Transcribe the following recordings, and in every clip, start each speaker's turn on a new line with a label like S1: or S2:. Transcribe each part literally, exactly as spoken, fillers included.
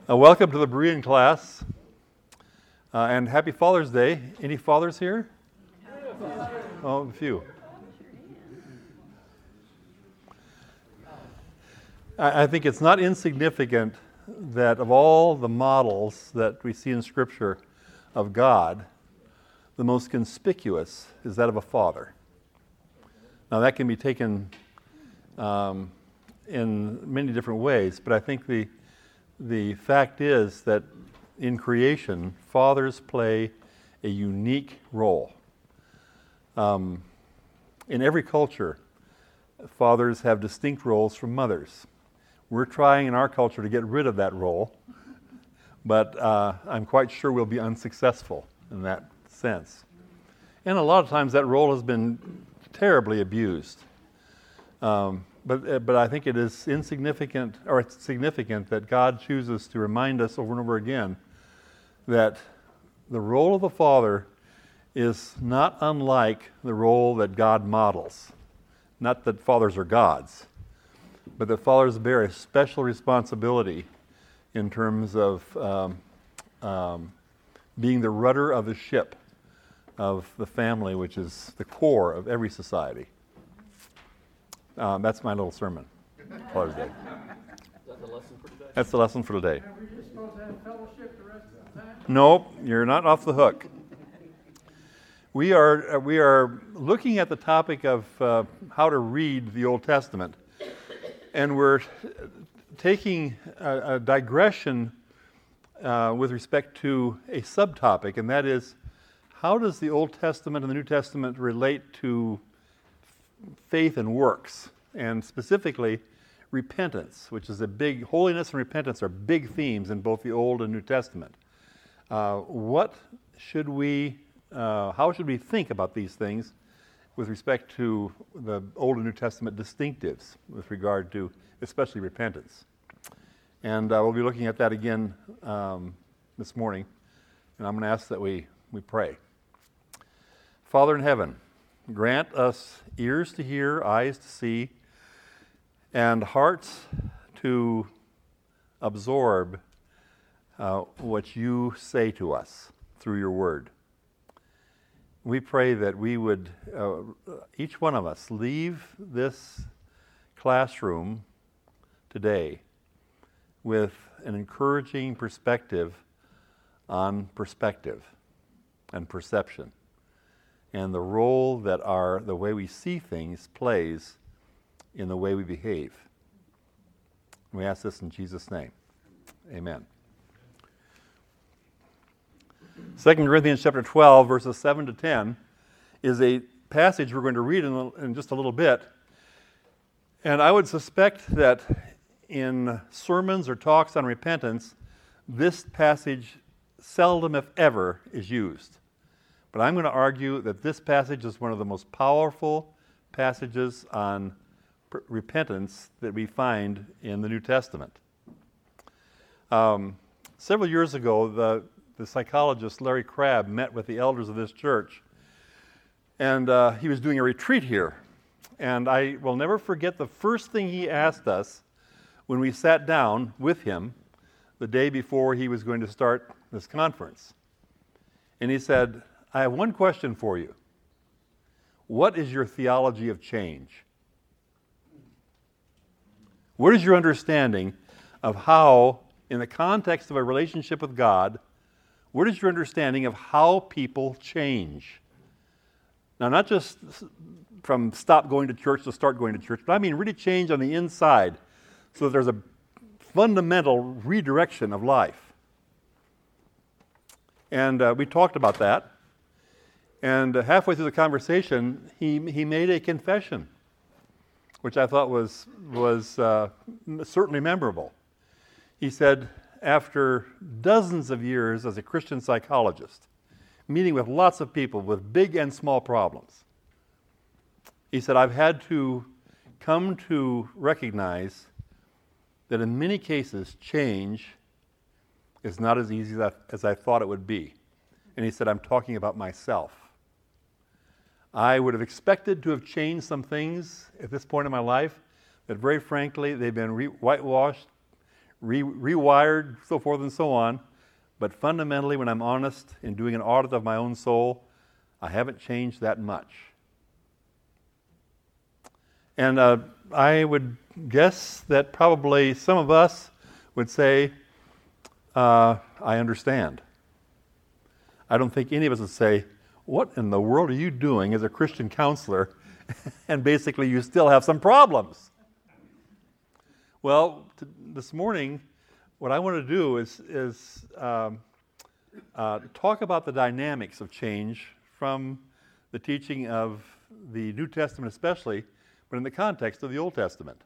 S1: Uh, welcome to the Berean class, uh, and happy Father's Day. Any fathers here? Oh, a few. I, I think it's not insignificant that of all the models that we see in Scripture of God, the most conspicuous is that of a father. Now that can be taken um, in many different ways, but I think the The fact is that in creation, fathers play a unique role. Um, in every culture, fathers have distinct roles from mothers. We're trying in our culture to get rid of that role, but uh, I'm quite sure we'll be unsuccessful in that sense. And a lot of times that role has been terribly abused. Um, But uh, but I think it is insignificant, or it's significant that God chooses to remind us over and over again that the role of the father is not unlike the role that God models. Not that fathers are gods, but that fathers bear a special responsibility in terms of um, um, being the rudder of the ship of the family, which is the core of every society. Um, that's my little sermon, Father's Day.
S2: Is that the lesson for today?
S1: That's the lesson for today.
S3: Are we just supposed to have fellowship the rest of the time?
S1: Nope, you're not off the hook. We are uh, we are looking at the topic of uh, how to read the Old Testament, and we're taking a, a digression uh, with respect to a subtopic, and that is, how does the Old Testament and the New Testament relate to faith and works, and specifically repentance, which is a big, holiness and repentance are big themes in both the Old and New Testament. Uh, what should we, uh, how should we think about these things with respect to the Old and New Testament distinctives with regard to especially repentance? And uh, we'll be looking at that again um, this morning, and I'm going to ask that we, we pray. Father in heaven, grant us ears to hear, eyes to see, and hearts to absorb uh, what you say to us through your word. We pray that we would, uh, each one of us, leave this classroom today with an encouraging perspective on perspective and perception, and the role that our the way we see things plays in the way we behave. We ask this in Jesus' name. Amen. Second Corinthians chapter twelve, verses seven to ten, is a passage we're going to read in, in just a little bit. And I would suspect that in sermons or talks on repentance, this passage seldom, if ever, is used. But I'm going to argue that this passage is one of the most powerful passages on per- repentance that we find in the New Testament. Um, several years ago, the, the psychologist Larry Crabb met with the elders of this church, and uh, he was doing a retreat here. And I will never forget the first thing he asked us when we sat down with him the day before he was going to start this conference. And he said, I have one question for you. What is your theology of change? What is your understanding of how, in the context of a relationship with God, what is your understanding of how people change? Now, not just from stop going to church to start going to church, but I mean really change on the inside so that there's a fundamental redirection of life. And uh, we talked about that. And uh, halfway through the conversation, he he made a confession, which I thought was was uh, certainly memorable. He said, after dozens of years as a Christian psychologist, meeting with lots of people with big and small problems, he said, I've had to come to recognize that in many cases, change is not as easy as I, as I thought it would be. And he said, I'm talking about myself. I would have expected to have changed some things at this point in my life that, very frankly, they've been re- whitewashed, re- rewired, so forth and so on. But fundamentally, when I'm honest in doing an audit of my own soul, I haven't changed that much. And uh, I would guess that probably some of us would say, uh, I understand. I don't think any of us would say, what in the world are you doing as a Christian counselor? And basically you still have some problems. Well, t- this morning, what I want to do is, is um, uh, talk about the dynamics of change from the teaching of the New Testament especially, but in the context of the Old Testament.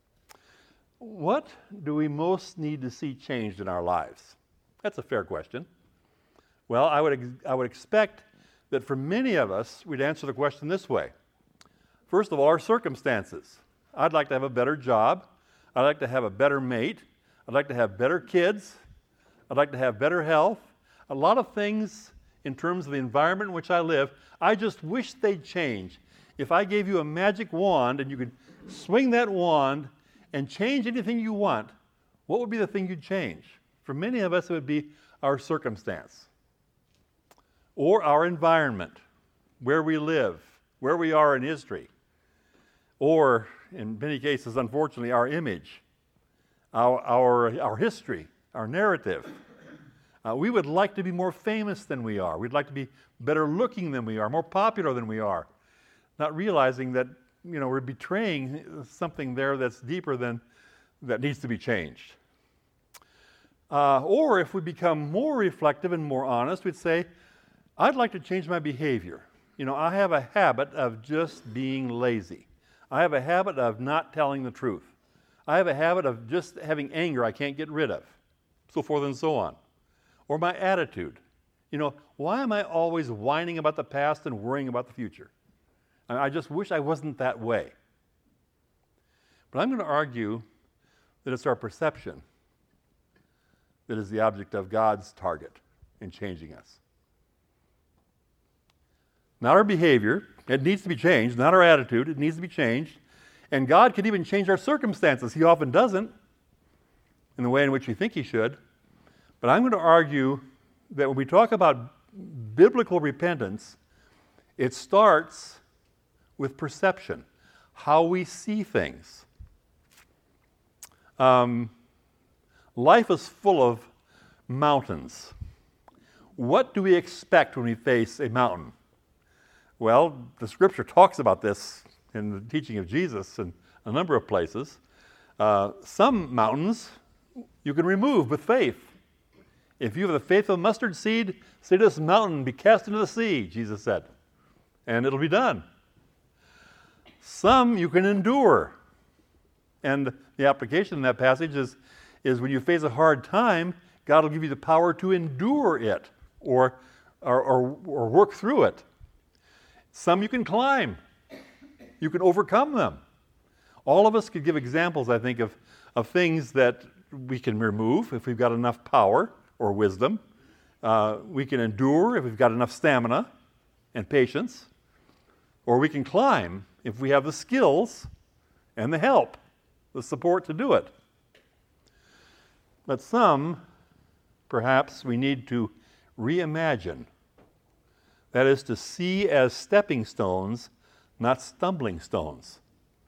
S1: What do we most need to see changed in our lives? That's a fair question. Well, I would ex- I would expect that for many of us, we'd answer the question this way. First of all, our circumstances. I'd like to have a better job. I'd like to have a better mate. I'd like to have better kids. I'd like to have better health. A lot of things in terms of the environment in which I live, I just wish they'd change. If I gave you a magic wand and you could swing that wand and change anything you want, what would be the thing you'd change? For many of us, it would be our circumstance or our environment, where we live, where we are in history, or in many cases, unfortunately, our image, our, our, our history, our narrative. Uh, we would like to be more famous than we are. We'd like to be better looking than we are, more popular than we are, not realizing that, you know, we're betraying something there that's deeper than that needs to be changed. Uh, or if we become more reflective and more honest, we'd say, I'd like to change my behavior. You know, I have a habit of just being lazy. I have a habit of not telling the truth. I have a habit of just having anger I can't get rid of, so forth and so on. Or my attitude. You know, why am I always whining about the past and worrying about the future? I just wish I wasn't that way. But I'm going to argue that it's our perception that is the object of God's target in changing us. Not our behavior. It needs to be changed. Not our attitude. It needs to be changed. And God can even change our circumstances. He often doesn't in the way in which we think He should. But I'm going to argue that when we talk about biblical repentance, it starts with perception, how we see things. Um, life is full of mountains. What do we expect when we face a mountain? Well, the Scripture talks about this in the teaching of Jesus in a number of places. Uh, some mountains you can remove with faith. If you have the faith of a mustard seed, say to this mountain, be cast into the sea, Jesus said, and it'll be done. Some you can endure. And the application in that passage is, is when you face a hard time, God will give you the power to endure it or, or, or, or work through it. Some you can climb. You can overcome them. All of us could give examples, I think, of, of things that we can remove if we've got enough power or wisdom. Uh, we can endure if we've got enough stamina and patience. Or we can climb if we have the skills and the help, the support to do it. But some, perhaps, we need to reimagine. That is to see as stepping stones, not stumbling stones.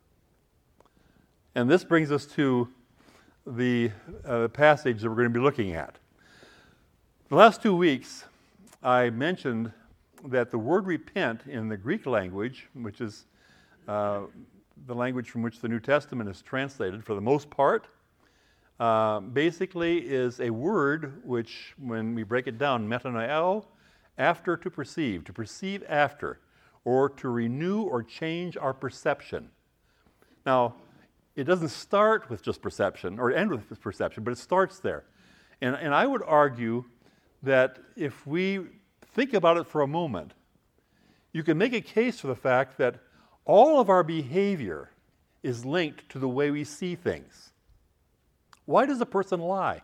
S1: And this brings us to the uh, passage that we're going to be looking at. The last two weeks, I mentioned that the word repent in the Greek language, which is uh, the language from which the New Testament is translated for the most part, uh, basically is a word which, when we break it down, metanoeo, after to perceive, to perceive after, or to renew or change our perception. Now, it doesn't start with just perception, or end with perception, but it starts there. And, and I would argue that if we think about it for a moment, you can make a case for the fact that all of our behavior is linked to the way we see things. Why does a person lie?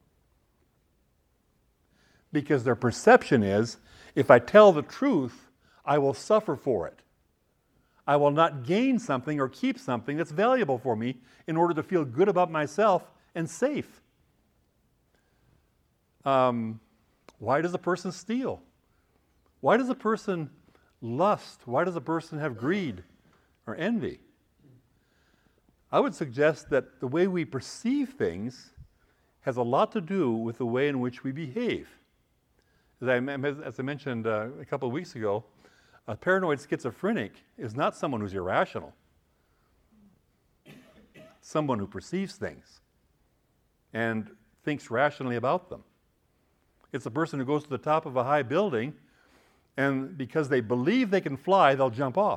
S1: Because their perception is, if I tell the truth, I will suffer for it. I will not gain something or keep something that's valuable for me in order to feel good about myself and safe. Um, why does a person steal? Why does a person lust? Why does a person have greed or envy? I would suggest that the way we perceive things has a lot to do with the way in which we behave. As I, as I mentioned uh, a couple of weeks ago, a paranoid schizophrenic is not someone who's irrational. Someone who perceives things and thinks rationally about them. It's a person who goes to the top of a high building, and because they believe they can fly, they'll jump off.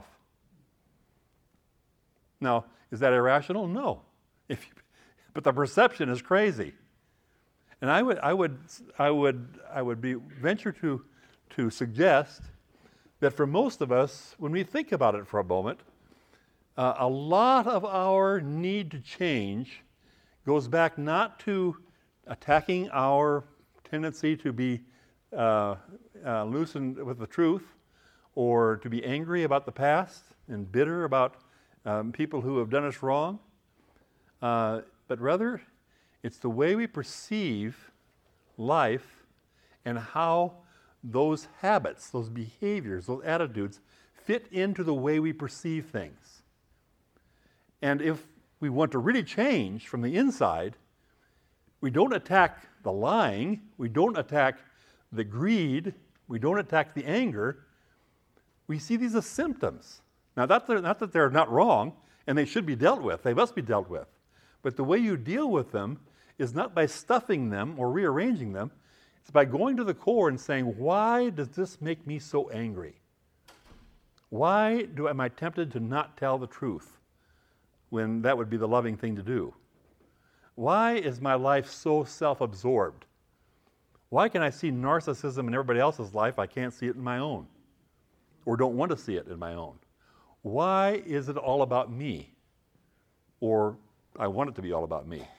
S1: Now, is that irrational? No. If you, but the perception is crazy. And I would, I would, I would, I would be venture to, to suggest that for most of us, when we think about it for a moment, uh, a lot of our need to change goes back not to attacking our tendency to be uh, uh, loosened with the truth, or to be angry about the past and bitter about um, people who have done us wrong, uh, but rather it's the way we perceive life and how those habits, those behaviors, those attitudes fit into the way we perceive things. And if we want to really change from the inside, we don't attack the lying, we don't attack the greed, we don't attack the anger. We see these as symptoms. Now, not that, not that they're not wrong, and they should be dealt with. They must be dealt with. But the way you deal with them is not by stuffing them or rearranging them. It's by going to the core and saying, why does this make me so angry? Why do am I tempted to not tell the truth when that would be the loving thing to do? Why is my life so self-absorbed? Why can I see narcissism in everybody else's life? I can't see it in my own, or don't want to see it in my own. Why is it all about me? Or I want it to be all about me.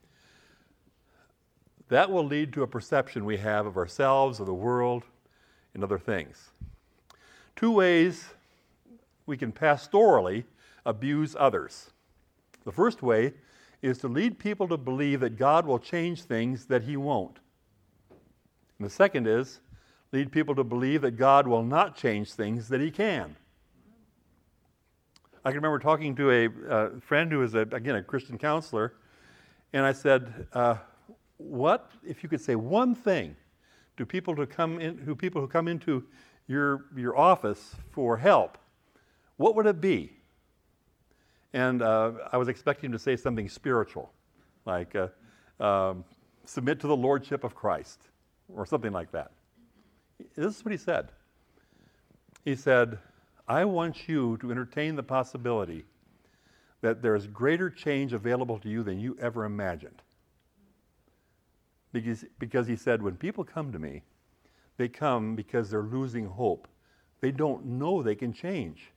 S1: That will lead to a perception we have of ourselves, of the world, and other things. Two ways we can pastorally abuse others. The first way is to lead people to believe that God will change things that He won't. And the second is lead people to believe that God will not change things that He can. I can remember talking to a uh, friend who is, a, again, a Christian counselor, and I said, uh, what if you could say one thing to people to come in, who people who come into your your office for help? What would it be? And uh, I was expecting him to say something spiritual, like uh, um, submit to the lordship of Christ, or something like that. This is what he said. He said, I want you to entertain the possibility that there is greater change available to you than you ever imagined. Because, because he said, when people come to me, they come because they're losing hope. They don't know they can change.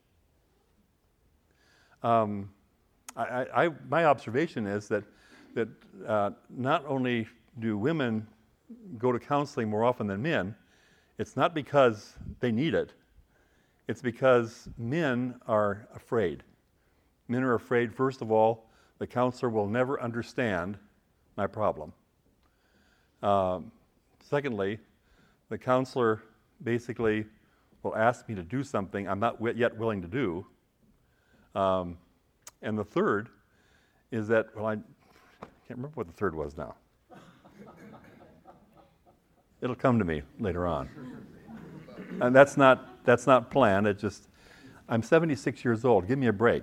S1: Um, I, I, my observation is that, that uh, not only do women go to counseling more often than men, it's not because they need it. It's because men are afraid. Men are afraid, first of all, the counselor will never understand my problem. Um, secondly, the counselor basically will ask me to do something I'm not yet willing to do. Um, and the third is that, well, I can't remember what the third was now. It'll come to me later on. And that's not that's not planned. It's just, I'm seventy-six years old. Give me a break.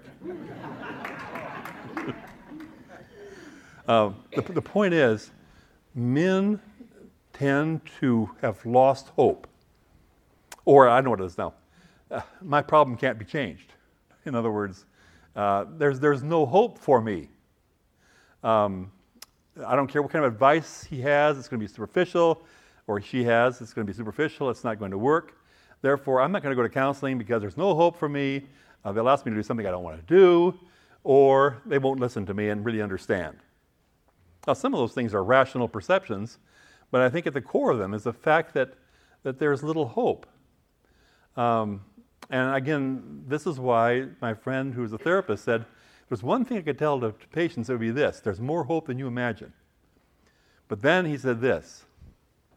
S1: uh, the, the point is, men tend to have lost hope. Or, I know what it is now. Uh, my problem can't be changed. In other words, uh, there's there's no hope for me. Um, I don't care what kind of advice he has. It's going to be superficial. Or she has. It's going to be superficial. It's not going to work. Therefore, I'm not going to go to counseling because there's no hope for me. Uh, they'll ask me to do something I don't want to do. Or they won't listen to me and really understand. Now, some of those things are rational perceptions, but I think at the core of them is the fact that, that there's little hope. Um, and again, this is why my friend who's a therapist said, if there's one thing I could tell to, to patients, it would be this: there's more hope than you imagine. But then he said this: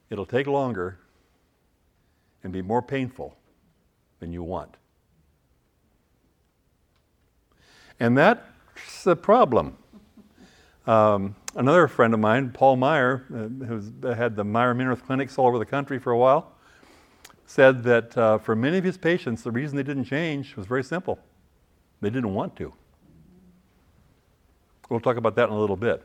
S1: it'll take longer and be more painful than you want. And that's a problem. Um, another friend of mine, Paul Meyer, uh, who's had the Meyer Minirth clinics all over the country for a while, said that uh, for many of his patients, the reason they didn't change was very simple. They didn't want to. We'll talk about that in a little bit.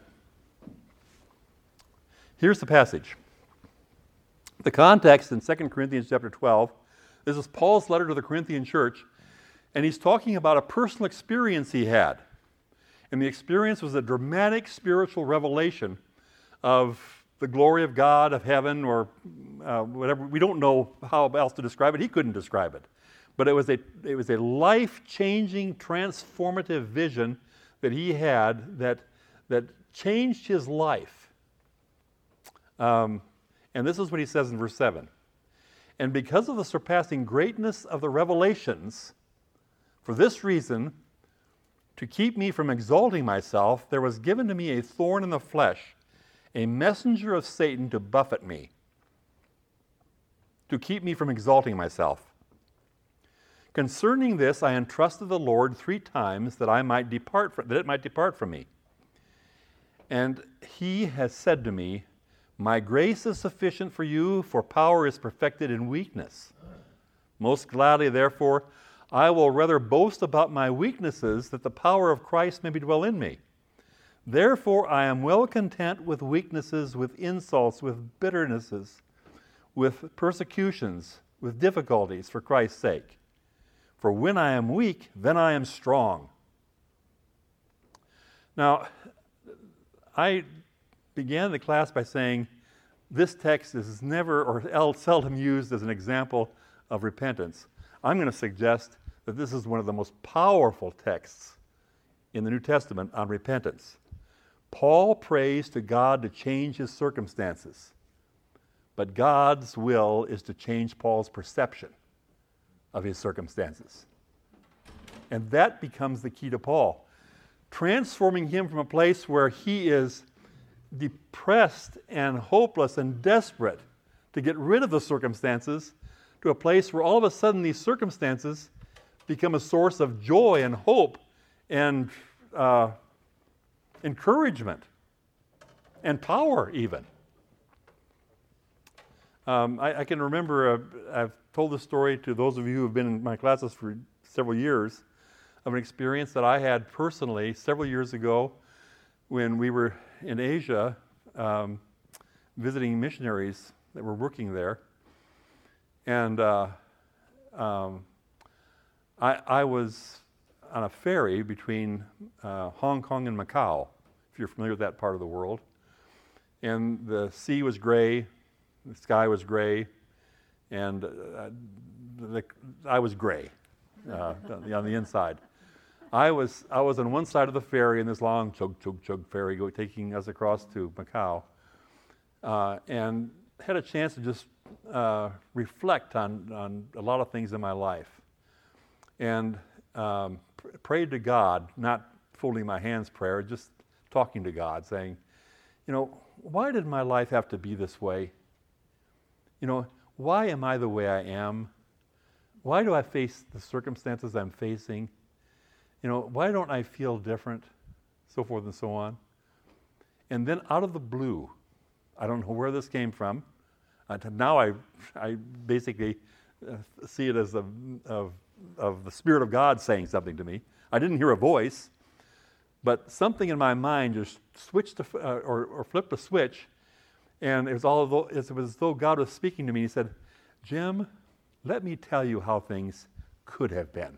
S1: Here's the passage. The context in Second Corinthians chapter twelve, this is Paul's letter to the Corinthian church, and he's talking about a personal experience he had. And the experience was a dramatic spiritual revelation of the glory of God, of heaven, or uh, whatever. We don't know how else to describe it. He couldn't describe it. But it was a, it was a life-changing, transformative vision that he had that, that changed his life. Um, and this is what he says in verse seven. And because of the surpassing greatness of the revelations, for this reason, to keep me from exalting myself, there was given to me a thorn in the flesh, a messenger of Satan to buffet me, to keep me from exalting myself. Concerning this, I entrusted the Lord three times that I might depart from, that it might depart from me. And he has said to me, my grace is sufficient for you, for power is perfected in weakness. Most gladly, therefore, I will rather boast about my weaknesses, that the power of Christ may be dwell in me. Therefore, I am well content with weaknesses, with insults, with bitternesses, with persecutions, with difficulties for Christ's sake. For when I am weak, then I am strong. Now, I began the class by saying this text is never or seldom used as an example of repentance. I'm going to suggest that this is one of the most powerful texts in the New Testament on repentance. Paul prays to God to change his circumstances, but God's will is to change Paul's perception of his circumstances. And that becomes the key to Paul, transforming him from a place where he is depressed and hopeless and desperate to get rid of the circumstances to a place where all of a sudden these circumstances become a source of joy and hope and uh, encouragement and power even. Um, I, I can remember, uh, I've told this story to those of you who have been in my classes for several years, of an experience that I had personally several years ago when we were in Asia um, visiting missionaries that were working there. And uh, um, I, I was on a ferry between uh, Hong Kong and Macau, if you're familiar with that part of the world. And the sea was gray, the sky was gray, and uh, the, I was gray uh, on the inside. I was I was on one side of the ferry in this long chug chug chug ferry go, taking us across to Macau, uh, and had a chance to just uh, reflect on, on a lot of things in my life, and um, pr- prayed to God, not folding my hands prayer, just talking to God, saying, you know, why did my life have to be this way? You know, why am I the way I am? Why do I face the circumstances I'm facing? You know, why don't I feel different? So forth and so on. And then out of the blue, I don't know where this came from. Uh, now I, I basically uh, see it as the of, of the Spirit of God saying something to me. I didn't hear a voice, but something in my mind just switched to, uh, or, or flipped a switch, and it was all though, it was as though God was speaking to me. He said, "Jim, let me tell you how things could have been."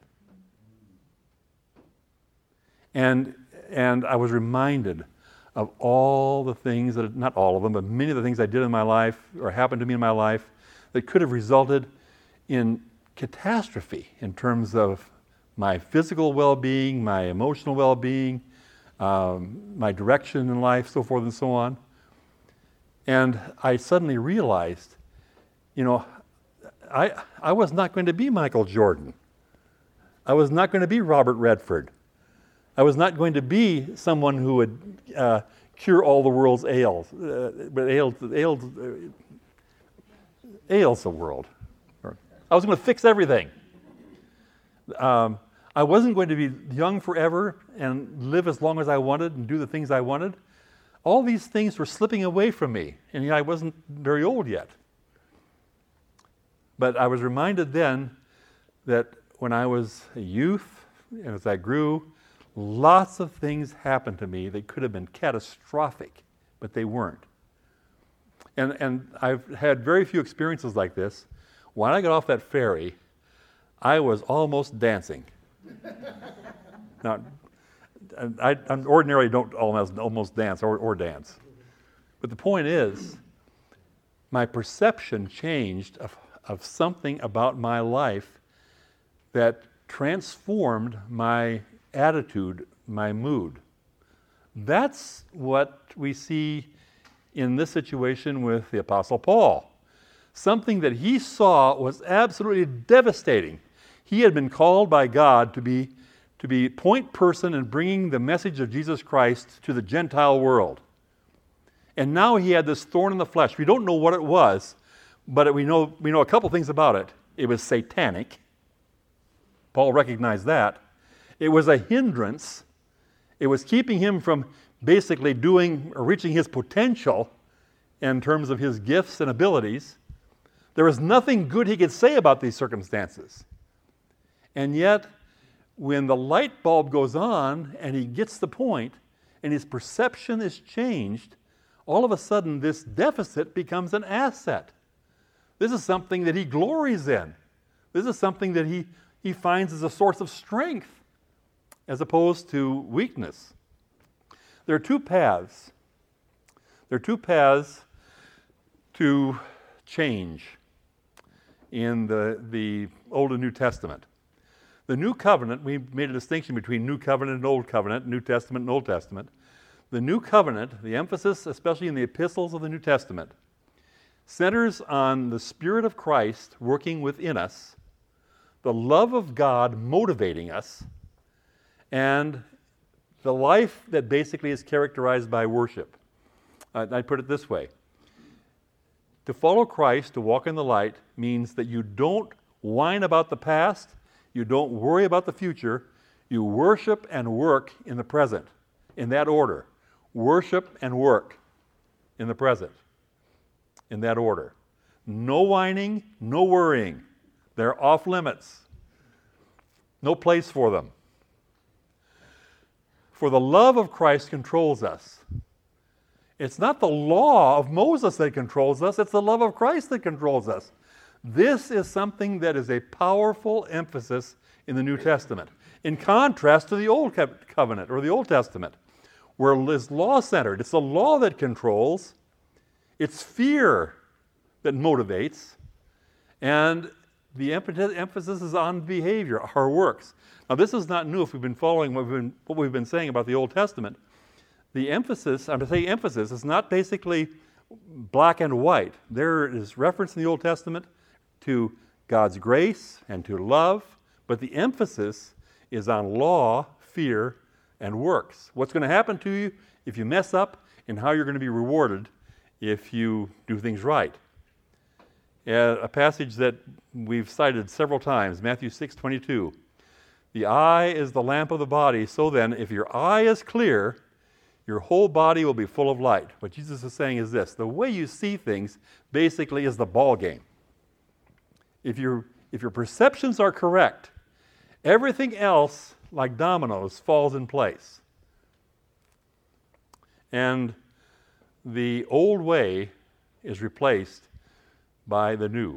S1: And and I was reminded of all the things that, not all of them, but many of the things I did in my life or happened to me in my life that could have resulted in catastrophe in terms of my physical well-being, my emotional well-being, um, my direction in life, so forth and so on. And I suddenly realized, you know, I I was not going to be Michael Jordan. I was not going to be Robert Redford. I was not going to be someone who would uh, cure all the world's ails, uh, but ails, ails, uh, ails the world. Or, I was going to fix everything. Um, I wasn't going to be young forever and live as long as I wanted and do the things I wanted. All these things were slipping away from me, and I wasn't very old yet. But I was reminded then that when I was a youth, and as I grew, lots of things happened to me that could have been catastrophic, but they weren't. And, and I've had very few experiences like this. When I got off that ferry, I was almost dancing. Now, I, I ordinarily don't almost, almost dance or, or dance. But the point is, my perception changed of, of something about my life that transformed my attitude, my mood. That's what we see in this situation with the Apostle Paul. Something that he saw was absolutely devastating. He had been called by God to be to be point person in bringing the message of Jesus Christ to the Gentile world. And now he had this thorn in the flesh. We don't know what it was, but we know, we know a couple things about it. It was satanic. Paul recognized that. It was a hindrance. It was keeping him from basically doing or reaching his potential in terms of his gifts and abilities. There was nothing good he could say about these circumstances. And yet, when the light bulb goes on and he gets the point and his perception is changed, all of a sudden this deficit becomes an asset. This is something that he glories in. This is something that he, he finds as a source of strength as opposed to weakness. There are two paths. There are two paths to change in the, the Old and New Testament. The New Covenant, we made a distinction between New Covenant and Old Covenant, New Testament and Old Testament. The New Covenant, the emphasis, especially in the epistles of the New Testament, centers on the Spirit of Christ working within us, the love of God motivating us, and the life that basically is characterized by worship. Uh, I put it this way. To follow Christ, to walk in the light, means that you don't whine about the past, you don't worry about the future, you worship and work in the present, in that order. Worship and work in the present, in that order. No whining, no worrying. They're off limits. No place for them. For the love of Christ controls us. It's not the law of Moses that controls us, it's the love of Christ that controls us. This is something that is a powerful emphasis in the New Testament, in contrast to the Old Covenant or the Old Testament, where it's law-centered. It's the law that controls. It's fear that motivates. And the emphasis is on behavior, our works. Now, this is not new if we've been following what we've been, what we've been saying about the Old Testament. The emphasis, I'm going to say emphasis, is not basically black and white. There is reference in the Old Testament to God's grace and to love, but the emphasis is on law, fear, and works. What's going to happen to you if you mess up, and how you're going to be rewarded if you do things right. Uh, a passage that we've cited several times, Matthew six twenty-two. The eye is the lamp of the body, so then if your eye is clear, your whole body will be full of light. What Jesus is saying is this: the way you see things basically is the ball game. If, you if your perceptions are correct, everything else, like dominoes, falls in place. And the old way is replaced by the new.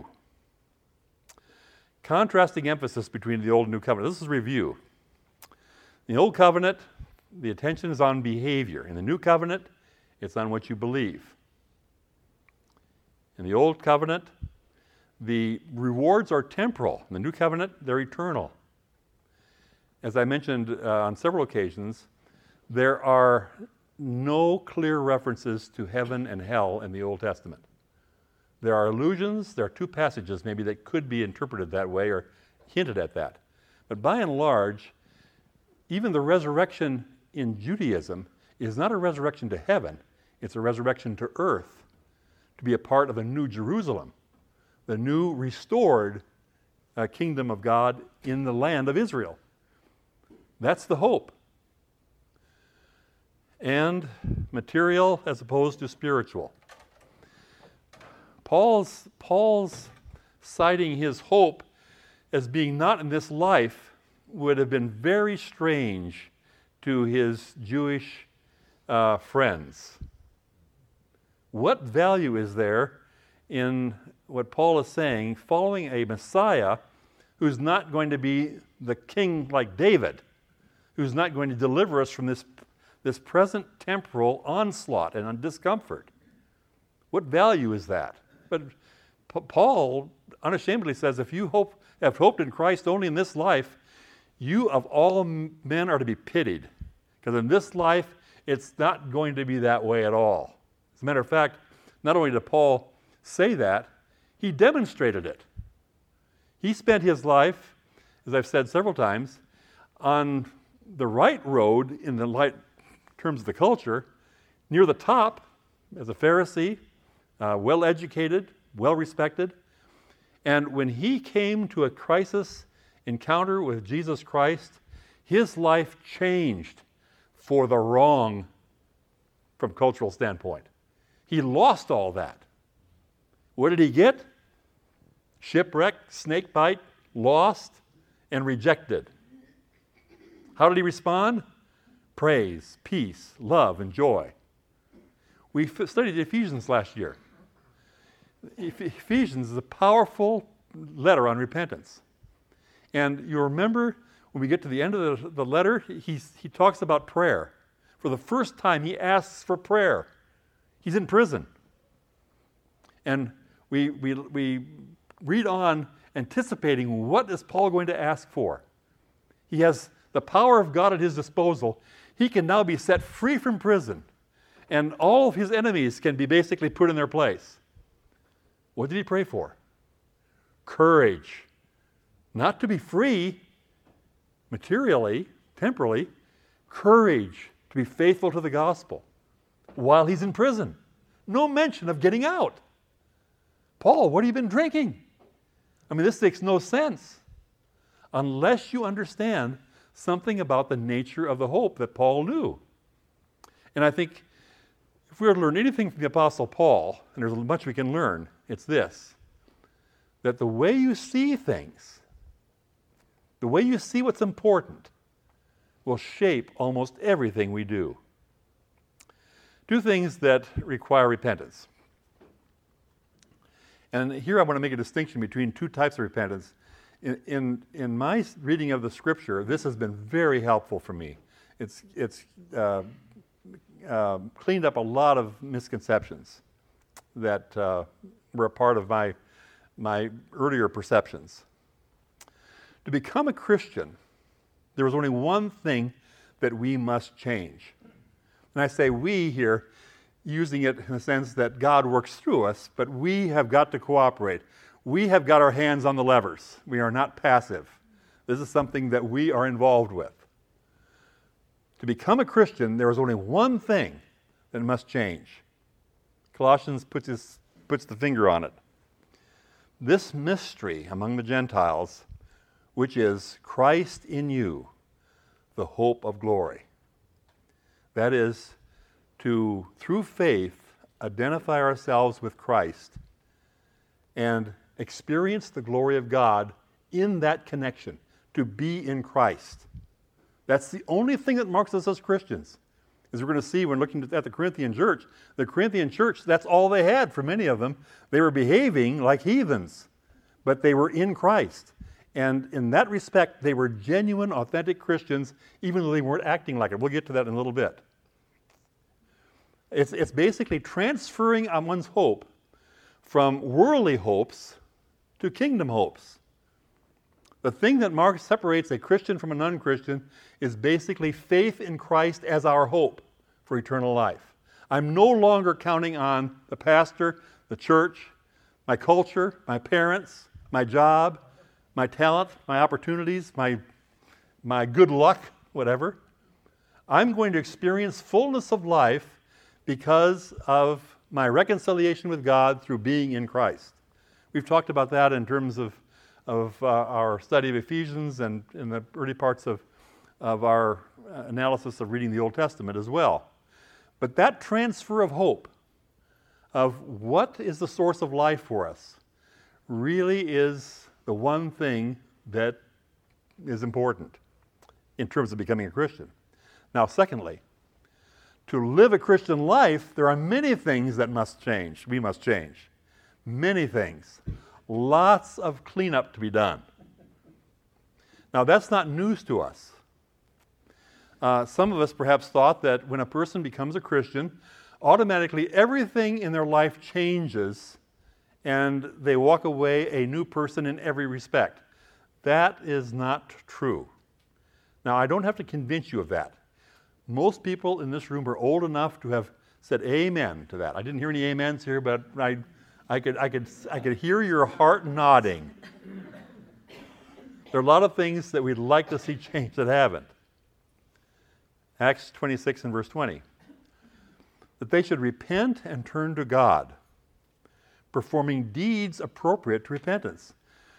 S1: Contrasting emphasis between the Old and New Covenant. This is review. In the Old Covenant, the attention is on behavior. In the New Covenant, it's on what you believe. In the Old Covenant, the rewards are temporal. In the New Covenant, they're eternal. As I mentioned uh, on several occasions, there are no clear references to heaven and hell in the Old Testament. There are allusions, there are two passages maybe that could be interpreted that way or hinted at that. But by and large, even the resurrection in Judaism is not a resurrection to heaven, it's a resurrection to earth, to be a part of a new Jerusalem. the new restored uh, kingdom of God in the land of Israel. That's the hope. And material as opposed to spiritual. Paul's, Paul's citing his hope as being not in this life would have been very strange to his Jewish uh, friends. What value is there in what Paul is saying, following a Messiah who's not going to be the king like David, who's not going to deliver us from this, this present temporal onslaught and discomfort? What value is that? But P- Paul unashamedly says, if you hope, have hoped in Christ only in this life, you of all men are to be pitied. Because in this life, it's not going to be that way at all. As a matter of fact, not only did Paul say that, he demonstrated it. He spent his life, as I've said several times, on the right road in the light terms of the culture, near the top as a Pharisee, uh, well-educated, well-respected. And when he came to a crisis encounter with Jesus Christ, his life changed for the wrong from cultural standpoint. He lost all that. What did he get? Shipwreck, snake bite, lost, and rejected. How did he respond? Praise, peace, love, and joy. We f- studied Ephesians last year. E- Ephesians is a powerful letter on repentance. And you remember when we get to the end of the, the letter, he, he talks about prayer. For the first time, he asks for prayer. He's in prison. And we, we, we read on anticipating what is Paul going to ask for. He has the power of God at his disposal. He can now be set free from prison. And all of his enemies can be basically put in their place. What did he pray for? Courage. Not to be free materially, temporally, courage to be faithful to the gospel while he's in prison. No mention of getting out. Paul, what have you been drinking? I mean, this makes no sense unless you understand something about the nature of the hope that Paul knew. And I think if we were to learn anything from the Apostle Paul, and there's much we can learn, it's this, that the way you see things, the way you see what's important, will shape almost everything we do. Two things that require repentance. And here I want to make a distinction between two types of repentance. In, in, in my reading of the Scripture, this has been very helpful for me. It's, it's uh, uh, cleaned up a lot of misconceptions that uh, were a part of my, my earlier perceptions. To become a Christian, there was only one thing that we must change. And I say we here, using it in the sense that God works through us, but we have got to cooperate. We have got our hands on the levers. We are not passive. This is something that we are involved with. To become a Christian, there is only one thing that must change. Colossians puts, his, puts the finger on it. This mystery among the Gentiles, which is Christ in you, the hope of glory. That is, to, through faith, identify ourselves with Christ and experience the glory of God in that connection, to be in Christ. That's the only thing that marks us as Christians. As we're going to see when looking at the Corinthian church, the Corinthian church, that's all they had for many of them. They were behaving like heathens, but they were in Christ. And in that respect, they were genuine, authentic Christians, even though they weren't acting like it. We'll get to that in a little bit. It's, it's basically transferring on one's hope from worldly hopes to kingdom hopes. The thing that marks, separates a Christian from a non-Christian is basically faith in Christ as our hope for eternal life. I'm no longer counting on the pastor, the church, my culture, my parents, my job, my talent, my opportunities, my, my good luck, whatever. I'm going to experience fullness of life because of my reconciliation with God through being in Christ. We've talked about that in terms of, of uh, our study of Ephesians and in the early parts of, of our analysis of reading the Old Testament as well. But that transfer of hope, of what is the source of life for us, really is the one thing that is important in terms of becoming a Christian. Now, secondly, to live a Christian life, there are many things that must change. We must change. Many things. Lots of cleanup to be done. Now, that's not news to us. Uh, some of us perhaps thought that when a person becomes a Christian, automatically everything in their life changes and they walk away a new person in every respect. That is not true. Now, I don't have to convince you of that. Most people in this room are old enough to have said amen to that. I didn't hear any amens here, but I, I, could, I, could, I could hear your heart nodding. There are a lot of things that we'd like to see change that haven't. Acts twenty-six and verse twenty. That they should repent and turn to God, performing deeds appropriate to repentance.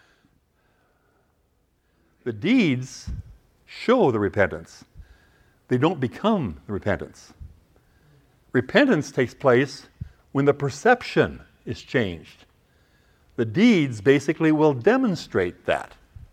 S1: The deeds show the repentance. They don't become the repentance. Repentance takes place when the perception is changed. The deeds basically will demonstrate that.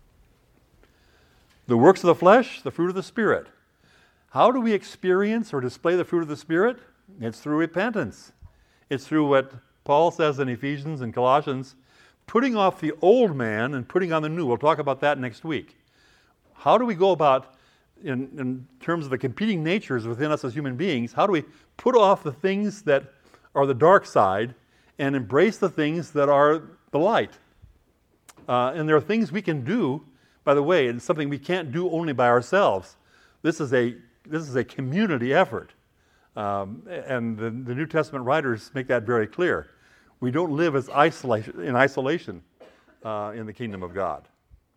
S1: The works of the flesh, the fruit of the Spirit. How do we experience or display the fruit of the Spirit? It's through repentance. It's through what Paul says in Ephesians and Colossians, putting off the old man and putting on the new. We'll talk about that next week. How do we go about, in, in terms of the competing natures within us as human beings, how do we put off the things that are the dark side and embrace the things that are the light? Uh, and there are things we can do, by the way, and something we can't do only by ourselves. This is a This is a community effort. Um, and the, the New Testament writers make that very clear. We don't live as isolation, in isolation uh, in the kingdom of God.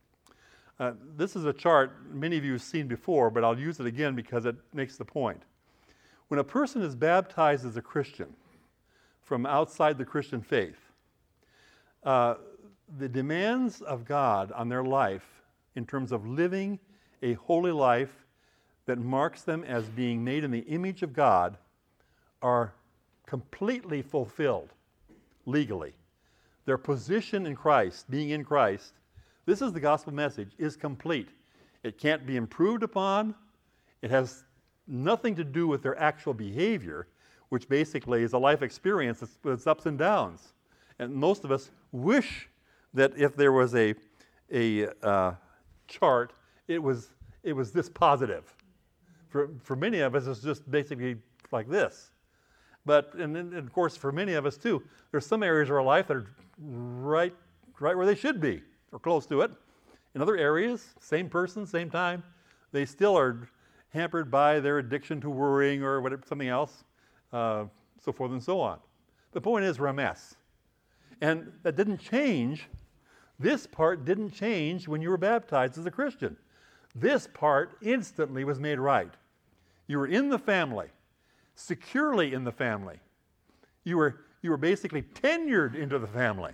S1: Uh, this is a chart many of you have seen before, but I'll use it again because it makes the point. When a person is baptized as a Christian from outside the Christian faith, uh, the demands of God on their life in terms of living a holy life that marks them as being made in the image of God are completely fulfilled legally. Their position in Christ, being in Christ, this is the gospel message, is complete. It can't be improved upon. It has nothing to do with their actual behavior, which basically is a life experience with its ups and downs. And most of us wish that if there was a, a uh, chart, it was, it was this positive. For, for many of us, it's just basically like this. But, and, and of course, for many of us too, there's some areas of our life that are right, right where they should be, or close to it. In other areas, same person, same time, they still are hampered by their addiction to worrying or whatever, something else, uh, so forth and so on. The point is, we're a mess. And that didn't change. This part didn't change when you were baptized as a Christian. This part instantly was made right. You were in the family, securely in the family. You were, you were basically tenured into the family.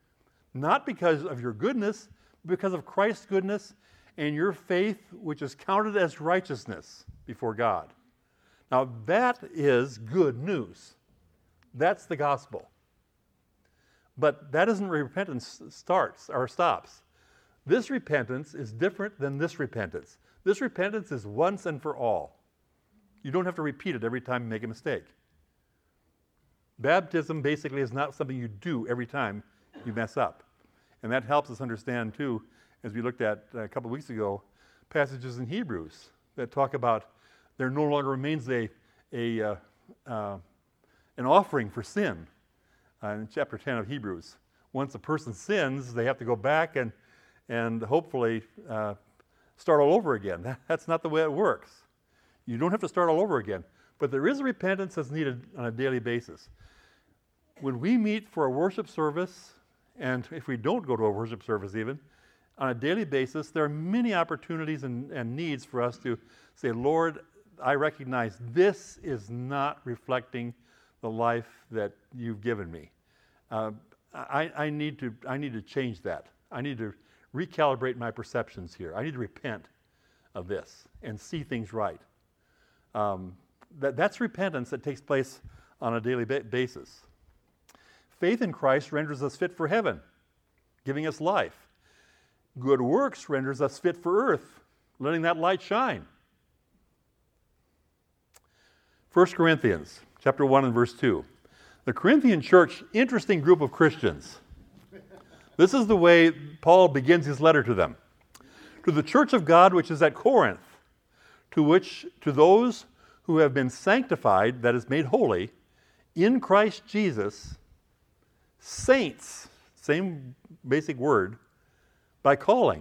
S1: Not because of your goodness, but because of Christ's goodness and your faith, which is counted as righteousness before God. Now that is good news. That's the gospel. But that isn't where repentance starts or stops. This repentance is different than this repentance. This repentance is once and for all. You don't have to repeat it every time you make a mistake. Baptism basically is not something you do every time you mess up. And that helps us understand, too, as we looked at a couple of weeks ago, passages in Hebrews that talk about there no longer remains a, a uh, uh, an offering for sin uh, in chapter ten of Hebrews. Once a person sins, they have to go back and and hopefully uh, start all over again. That, that's not the way it works. You don't have to start all over again. But there is a repentance that's needed on a daily basis. When we meet for a worship service, and if we don't go to a worship service even, on a daily basis, there are many opportunities and, and needs for us to say, Lord, I recognize this is not reflecting the life that you've given me. Uh, I, I need to I need to change that. I need to recalibrate my perceptions here. I need to repent of this and see things right. Um, that, that's repentance that takes place on a daily ba- basis. Faith in Christ renders us fit for heaven, giving us life. Good works renders us fit for earth, letting that light shine. First Corinthians chapter one and verse two. The Corinthian church, interesting group of Christians. This is the way Paul begins his letter to them. To the church of God which is at Corinth, to which to those who have been sanctified, that is made holy, in Christ Jesus, saints, same basic word, by calling.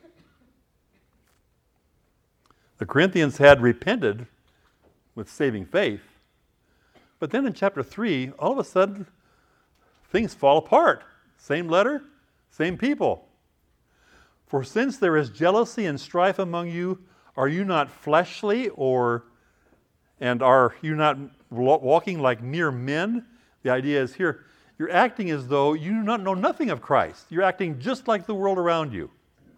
S1: The Corinthians had repented with saving faith, but then in chapter three, all of a sudden, things fall apart. Same letter, same people. For since there is jealousy and strife among you, are you not fleshly, or and are you not walking like mere men? The idea is here, you're acting as though you do not know nothing of Christ. You're acting just like the world around you.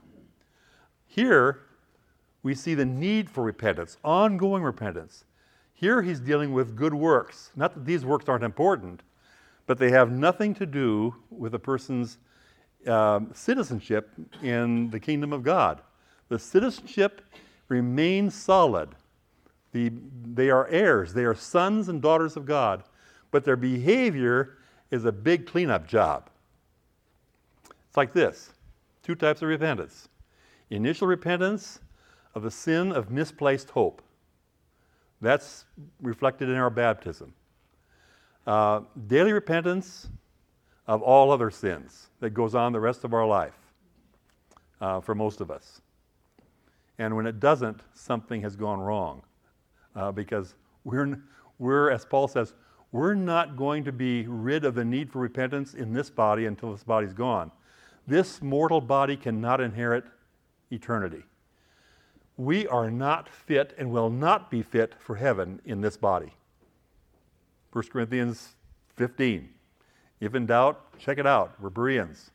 S1: Here, we see the need for repentance, ongoing repentance. Here he's dealing with good works. Not that these works aren't important, but they have nothing to do with a person's um, citizenship in the kingdom of God. The citizenship remains solid. The, they are heirs. They are sons and daughters of God. But their behavior is a big cleanup job. It's like this. Two types of repentance. Initial repentance of the sin of misplaced hope. That's reflected in our baptism. Uh, daily repentance of all other sins that goes on the rest of our life uh, for most of us. And when it doesn't, something has gone wrong. Uh, because we're, we're, as Paul says, we're not going to be rid of the need for repentance in this body until this body's gone. This mortal body cannot inherit eternity. We are not fit and will not be fit for heaven in this body. First Corinthians fifteen. If in doubt, check it out. We're Bereans.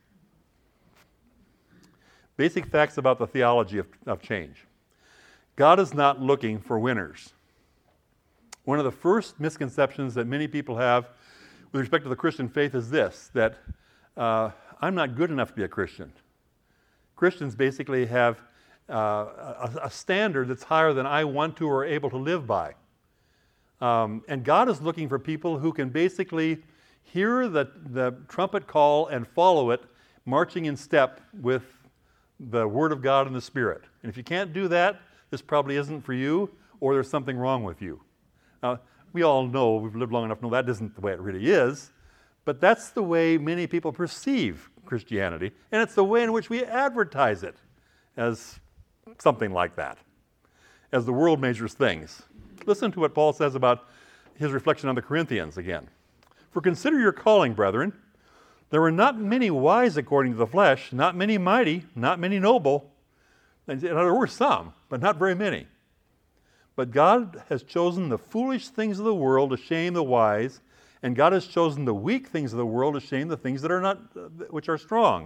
S1: Basic facts about the theology of, of change. God is not looking for winners. One of the first misconceptions that many people have with respect to the Christian faith is this, that uh, I'm not good enough to be a Christian. Christians basically have uh, a, a standard that's higher than I want to or able to live by. Um, and God is looking for people who can basically hear the, the trumpet call and follow it, marching in step with the Word of God and the Spirit. And if you can't do that, this probably isn't for you, or there's something wrong with you. Now, we all know, we've lived long enough to know that isn't the way it really is, but that's the way many people perceive Christianity, and it's the way in which we advertise it as something like that, as the world measures things. Listen to what Paul says about his reflection on the Corinthians again. For consider your calling, brethren. There were not many wise according to the flesh, not many mighty, not many noble. And there were some, but not very many. But God has chosen the foolish things of the world to shame the wise, and God has chosen the weak things of the world to shame the things that are not, which are strong.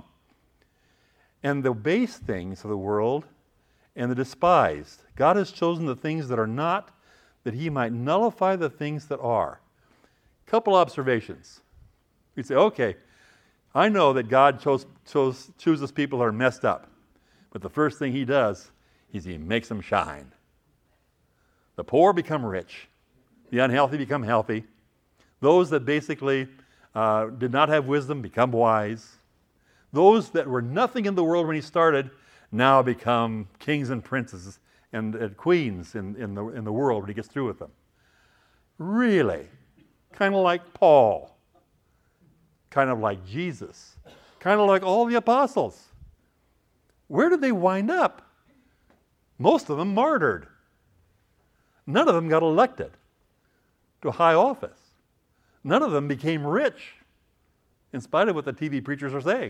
S1: And the base things of the world and the despised. God has chosen the things that are not, that he might nullify the things that are. Couple observations. We'd say, okay, I know that God chose, chose, chooses people that are messed up. But the first thing he does is he makes them shine. The poor become rich. The unhealthy become healthy. Those that basically uh, did not have wisdom become wise. Those that were nothing in the world when he started now become kings and princes and, and queens in, in, the, in the world when he gets through with them. Really? Kind of like Paul. Kind of like Jesus. Kind of like all the apostles. Where did they wind up? Most of them martyred. None of them got elected to high office. None of them became rich, in spite of what the T V preachers are saying.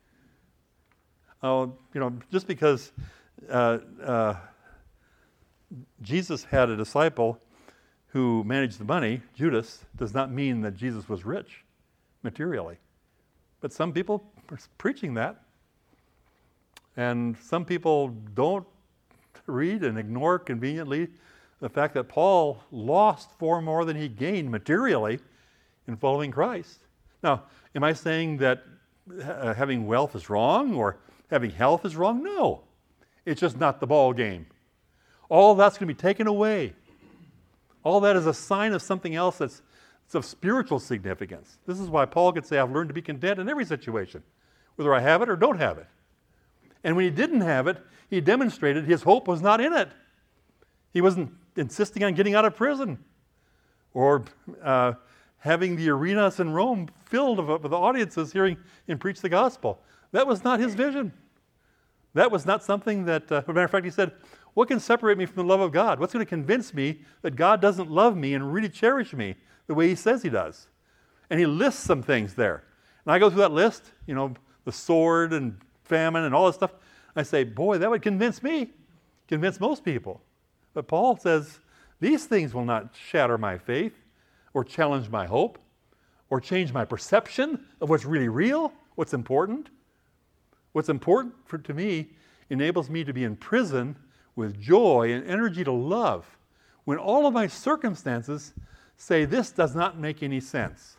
S1: Oh, you know, just because uh, uh, Jesus had a disciple who managed the money, Judas, does not mean that Jesus was rich materially. But some people are preaching that. And some people don't read and ignore conveniently the fact that Paul lost far more than he gained materially in following Christ. Now, am I saying that uh, having wealth is wrong or having health is wrong? No. It's just not the ball game. All that's going to be taken away. All that is a sign of something else that's, that's of spiritual significance. This is why Paul could say, I've learned to be content in every situation, whether I have it or don't have it. And when he didn't have it, he demonstrated his hope was not in it. He wasn't insisting on getting out of prison or uh, having the arenas in Rome filled with audiences hearing him preach the gospel. That was not his vision. That was not something that, uh, as a matter of fact, he said, what can separate me from the love of God? What's going to convince me that God doesn't love me and really cherish me the way he says he does? And he lists some things there. And I go through that list, you know, the sword and famine and all this stuff. I say, boy, that would convince me, convince most people. But Paul says, these things will not shatter my faith or challenge my hope or change my perception of what's really real, what's important. What's important for, to me enables me to be in prison with joy and energy to love when all of my circumstances say this does not make any sense.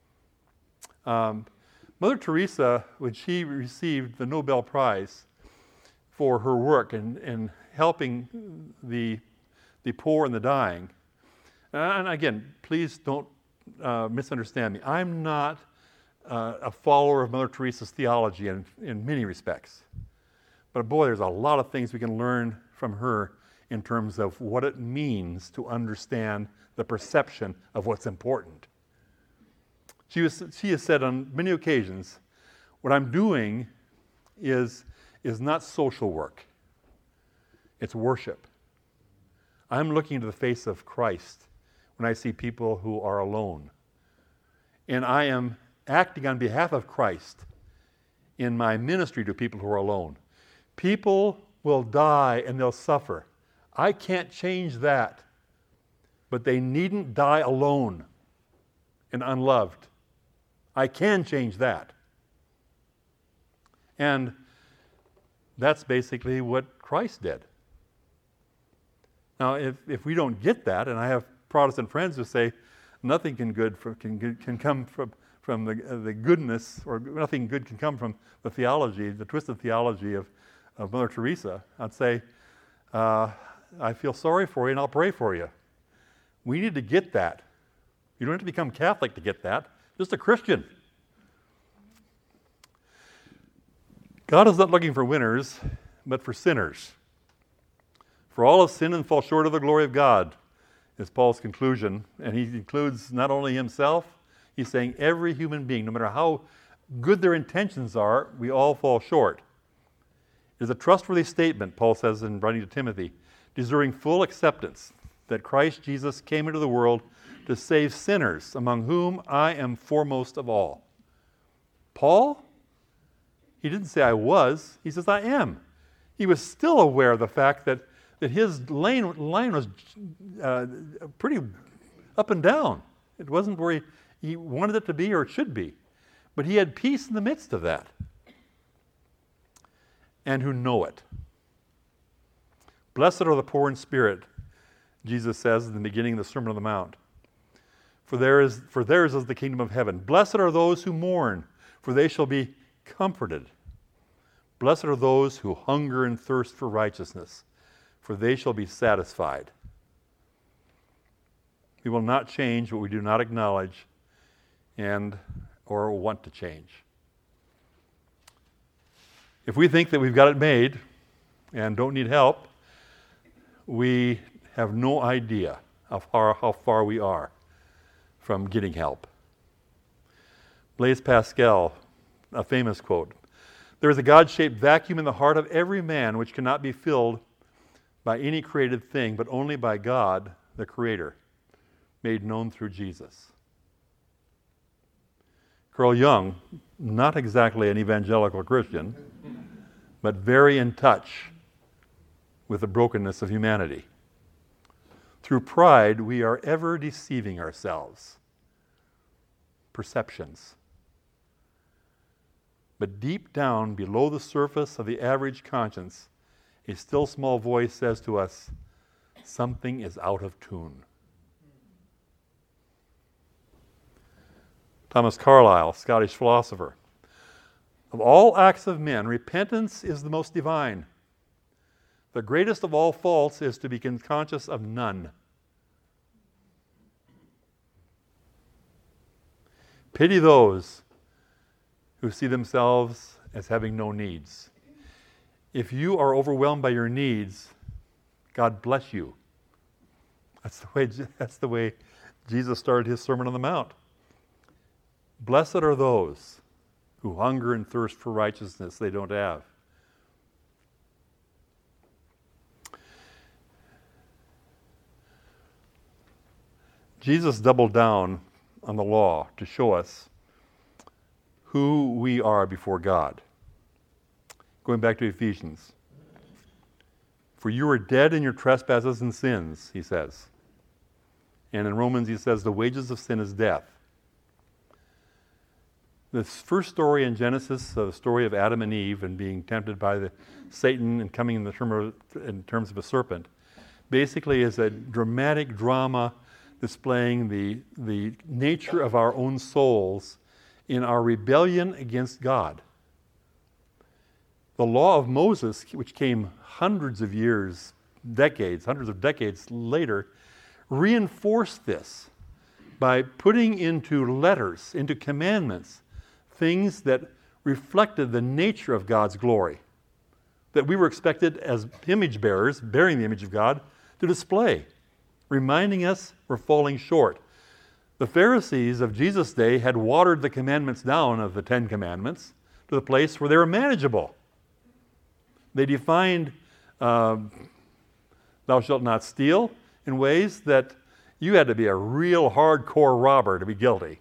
S1: Um, Mother Teresa, when she received the Nobel Prize for her work in, in helping the, the poor and the dying, and again, please don't uh, misunderstand me. I'm not uh, a follower of Mother Teresa's theology in, in many respects. But boy, there's a lot of things we can learn from her in terms of what it means to understand the perception of what's important. She, was, she has said on many occasions, what I'm doing is, is not social work. It's worship. I'm looking into the face of Christ when I see people who are alone. And I am acting on behalf of Christ in my ministry to people who are alone. People will die and they'll suffer. I can't change that. But they needn't die alone and unloved. I can change that. And that's basically what Christ did. Now, if, if we don't get that, and I have Protestant friends who say nothing can good for, can can come from from the uh, the goodness, or nothing good can come from the theology, the twisted theology of, of Mother Teresa, I'd say, uh, I feel sorry for you and I'll pray for you. We need to get that. You don't have to become Catholic to get that. Just a Christian. God is not looking for winners, but for sinners. For all have sinned and fall short of the glory of God, is Paul's conclusion. And he includes not only himself, he's saying every human being, no matter how good their intentions are, we all fall short. It is a trustworthy statement, Paul says in writing to Timothy, deserving full acceptance, that Christ Jesus came into the world to save sinners, among whom I am foremost of all. Paul, he didn't say I was, he says I am. He was still aware of the fact that, that his lane, line was uh, pretty up and down. It wasn't where he, he wanted it to be or it should be. But he had peace in the midst of that. And who know it. Blessed are the poor in spirit, Jesus says in the beginning of the Sermon on the Mount. For there is, for theirs is the kingdom of heaven. Blessed are those who mourn, for they shall be comforted. Blessed are those who hunger and thirst for righteousness, for they shall be satisfied. We will not change what we do not acknowledge and or want to change. If we think that we've got it made and don't need help, we have no idea of how, how far we are from getting help. Blaise Pascal, a famous quote, "There is a God-shaped vacuum in the heart of every man which cannot be filled by any created thing, but only by God, the Creator, made known through Jesus." Carl Jung, not exactly an evangelical Christian, but very in touch with the brokenness of humanity. Through pride, we are ever deceiving ourselves. Perceptions. But deep down, below the surface of the average conscience, a still small voice says to us, something is out of tune. Thomas Carlyle, Scottish philosopher. Of all acts of men, repentance is the most divine. The greatest of all faults is to be conscious of none. Pity those who see themselves as having no needs. If you are overwhelmed by your needs, God bless you. That's the way, that's the way Jesus started his Sermon on the Mount. Blessed are those who hunger and thirst for righteousness they don't have. Jesus doubled down on the law to show us who we are before God. Going back to Ephesians. For you are dead in your trespasses and sins, he says. And in Romans he says, the wages of sin is death. This first story in Genesis, the story of Adam and Eve and being tempted by the Satan and coming in, the term of, in terms of a serpent, basically is a dramatic drama displaying the, the nature of our own souls in our rebellion against God. The law of Moses, which came hundreds of years, decades, hundreds of decades later, reinforced this by putting into letters, into commandments, things that reflected the nature of God's glory, that we were expected as image bearers, bearing the image of God, to display, reminding us we're falling short. The Pharisees of Jesus' day had watered the commandments down of the Ten Commandments to the place where they were manageable. They defined uh, thou shalt not steal in ways that you had to be a real hardcore robber to be guilty.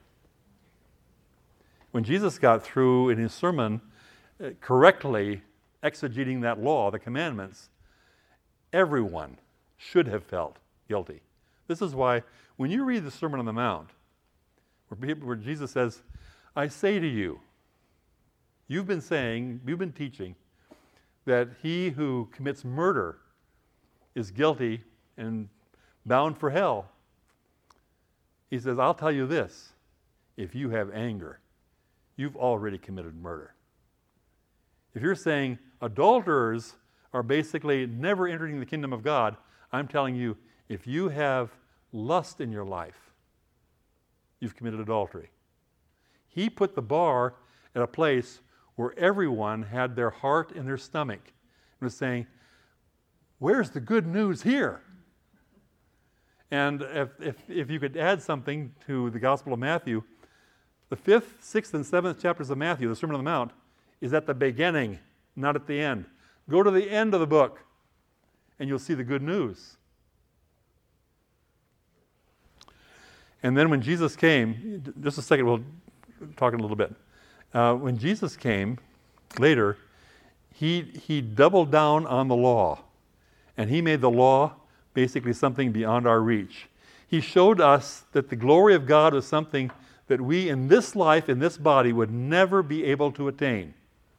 S1: When Jesus got through in his sermon uh, correctly exegeting that law, the commandments, everyone should have felt guilty. This is why when you read the Sermon on the Mount, where, where Jesus says, I say to you, you've been saying, you've been teaching, that he who commits murder is guilty and bound for hell. He says, I'll tell you this, if you have anger, you've already committed murder. If you're saying adulterers are basically never entering the kingdom of God, I'm telling you, if you have lust in your life, you've committed adultery. He put the bar at a place where everyone had their heart in their stomach and was saying, where's the good news here? And if, if, if you could add something to the Gospel of Matthew, the fifth, sixth, and seventh chapters of Matthew, the Sermon on the Mount, is at the beginning, not at the end. Go to the end of the book, and you'll see the good news. And then when Jesus came, just a second, we'll talk in a little bit. Uh, when Jesus came later, he, he doubled down on the law, and he made the law basically something beyond our reach. He showed us that the glory of God was something that we in this life, in this body, would never be able to attain.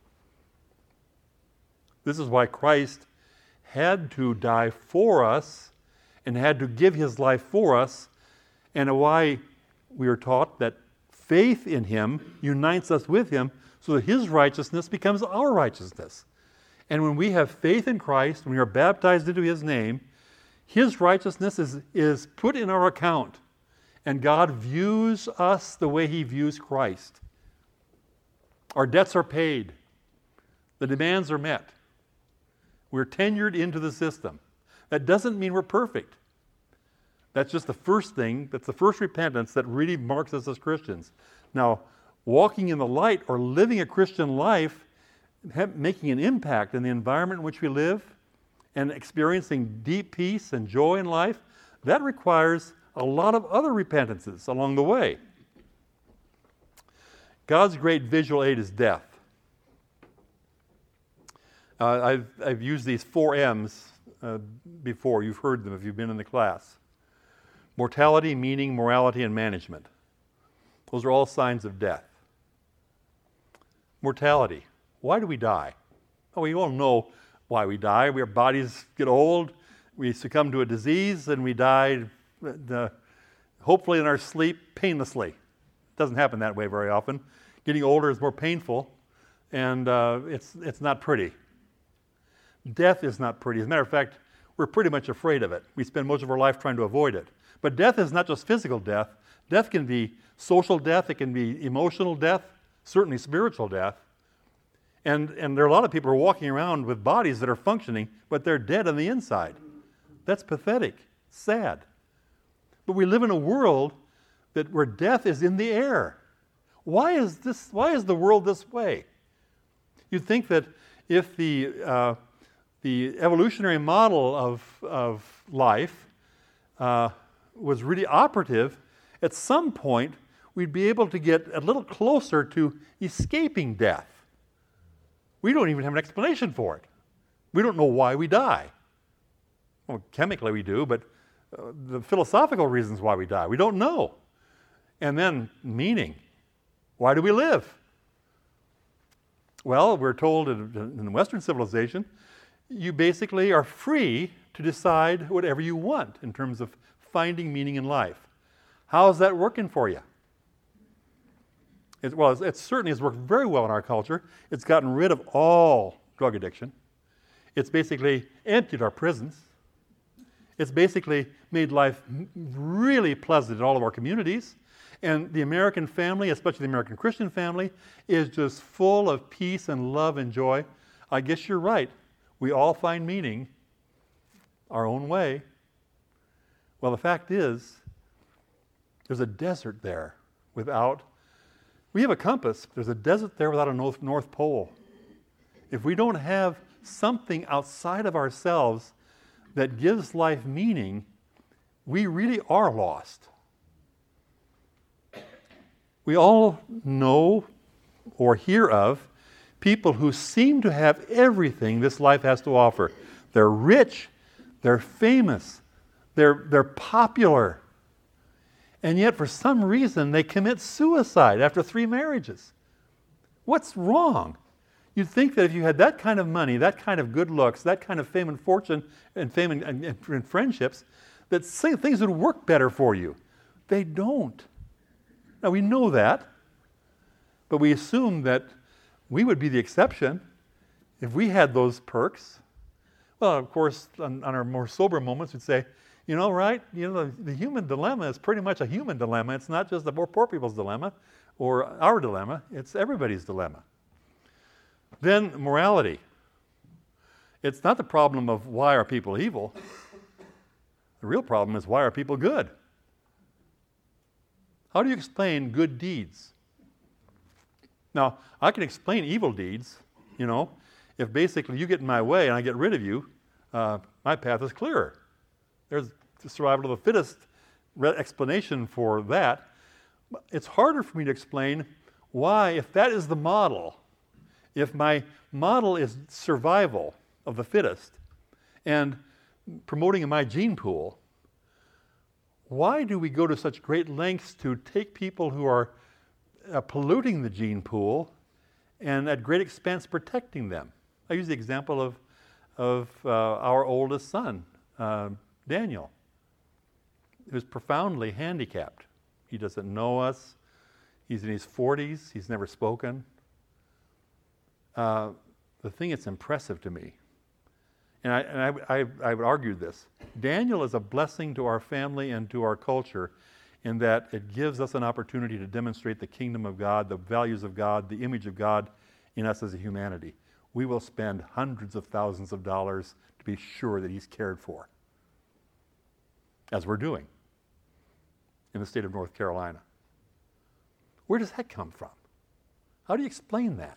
S1: This is why Christ had to die for us and had to give his life for us, and why we are taught that faith in him unites us with him so that his righteousness becomes our righteousness. And when we have faith in Christ, when we are baptized into his name, his righteousness is, is put in our account. And God views us the way he views Christ. Our debts are paid. The demands are met. We're tenured into the system. That doesn't mean we're perfect. That's just the first thing, that's the first repentance that really marks us as Christians. Now, walking in the light or living a Christian life, have, making an impact in the environment in which we live, and experiencing deep peace and joy in life, that requires a lot of other repentances along the way. God's great visual aid is death. Uh, I've, I've used these four M's uh, before. You've heard them if you've been in the class. Mortality, meaning, morality, and management. Those are all signs of death. Mortality. Why do we die? Oh, we all know why we die. Our bodies get old, we succumb to a disease, and we die, uh, hopefully in our sleep, painlessly. It doesn't happen that way very often. Getting older is more painful, and uh, it's, it's not pretty. Death is not pretty. As a matter of fact, we're pretty much afraid of it. We spend most of our life trying to avoid it. But death is not just physical death. Death can be social death, it can be emotional death, certainly spiritual death. And, and there are a lot of people who are walking around with bodies that are functioning, but they're dead on the inside. That's pathetic, sad. But we live in a world that where death is in the air. Why is this? Why is the world this way? You'd think that if the uh, the evolutionary model of of life uh, was really operative, at some point we'd be able to get a little closer to escaping death. We don't even have an explanation for it. We don't know why we die. Well, chemically we do, but uh, the philosophical reasons why we die, we don't know. And then meaning. Why do we live? Well, we're told in, in Western civilization, you basically are free to decide whatever you want in terms of finding meaning in life. How's that working for you? It, well, it certainly has worked very well in our culture. It's gotten rid of all drug addiction. It's basically emptied our prisons. It's basically made life really pleasant in all of our communities. And the American family, especially the American Christian family, is just full of peace and love and joy. I guess you're right. We all find meaning our own way. Well, the fact is, there's a desert there without... We have a compass. There's a desert there without a north, north pole. If we don't have something outside of ourselves that gives life meaning, we really are lost. We all know or hear of people who seem to have everything this life has to offer. They're rich, they're famous, they're, they're popular, and yet for some reason they commit suicide after three marriages. What's wrong? You'd think that if you had that kind of money, that kind of good looks, that kind of fame and fortune and fame and, and, and friendships, that things would work better for you. They don't. Now, we know that, but we assume that we would be the exception if we had those perks. Well, of course, on, on our more sober moments, we'd say, you know, right, you know, the, the human dilemma is pretty much a human dilemma. It's not just the poor, poor people's dilemma or our dilemma. It's everybody's dilemma. Then morality. It's not the problem of why are people evil. The real problem is why are people good? How do you explain good deeds? Now, I can explain evil deeds, you know. If basically you get in my way and I get rid of you, uh, my path is clearer. There's the survival of the fittest re- explanation for that. It's harder for me to explain why, if that is the model, if my model is survival of the fittest and promoting my gene pool, why do we go to such great lengths to take people who are uh, polluting the gene pool and at great expense protecting them? I use the example of, of uh, our oldest son, uh, Daniel, who's profoundly handicapped. He doesn't know us. He's in his forties. He's never spoken. Uh, the thing that's impressive to me, and, I, and I, I, I would argue this, Daniel is a blessing to our family and to our culture in that it gives us an opportunity to demonstrate the kingdom of God, the values of God, the image of God in us as a humanity. We will spend hundreds of thousands of dollars to be sure that he's cared for, as we're doing in the state of North Carolina. Where does that come from? How do you explain that?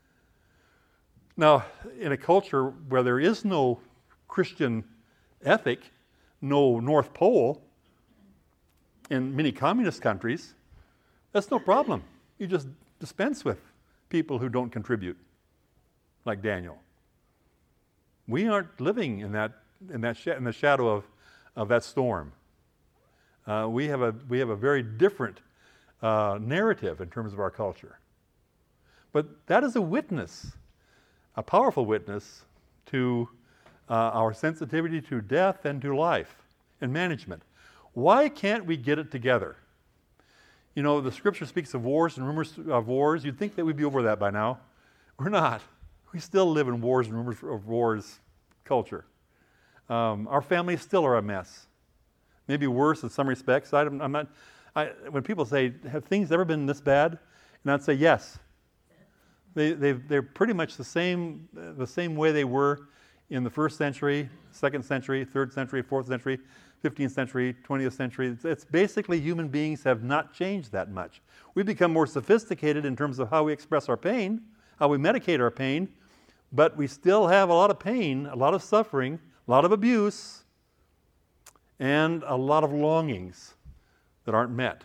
S1: Now, in a culture where there is no Christian ethic, no North Pole, in many communist countries, that's no problem. You just dispense with people who don't contribute, like Daniel. We aren't living in that in that sh- in the shadow of, of that storm. Uh, we have a we have a very different uh, narrative in terms of our culture. But that is a witness, a powerful witness to uh, our sensitivity to death and to life and management. Why can't we get it together? You know, the scripture speaks of wars and rumors of wars. You'd think that we'd be over that by now. We're not. We still live in wars and rumors of wars culture. Um, our families still are a mess. Maybe worse in some respects. I don't, I'm not. I, when people say, "Have things ever been this bad?" and I'd say, "Yes." They they're pretty much the same the same way they were in the first century, second century, third century, fourth century, fifteenth century, twentieth century. It's, it's basically human beings have not changed that much. We've become more sophisticated in terms of how we express our pain, how we medicate our pain, but we still have a lot of pain, a lot of suffering, a lot of abuse, and a lot of longings that aren't met.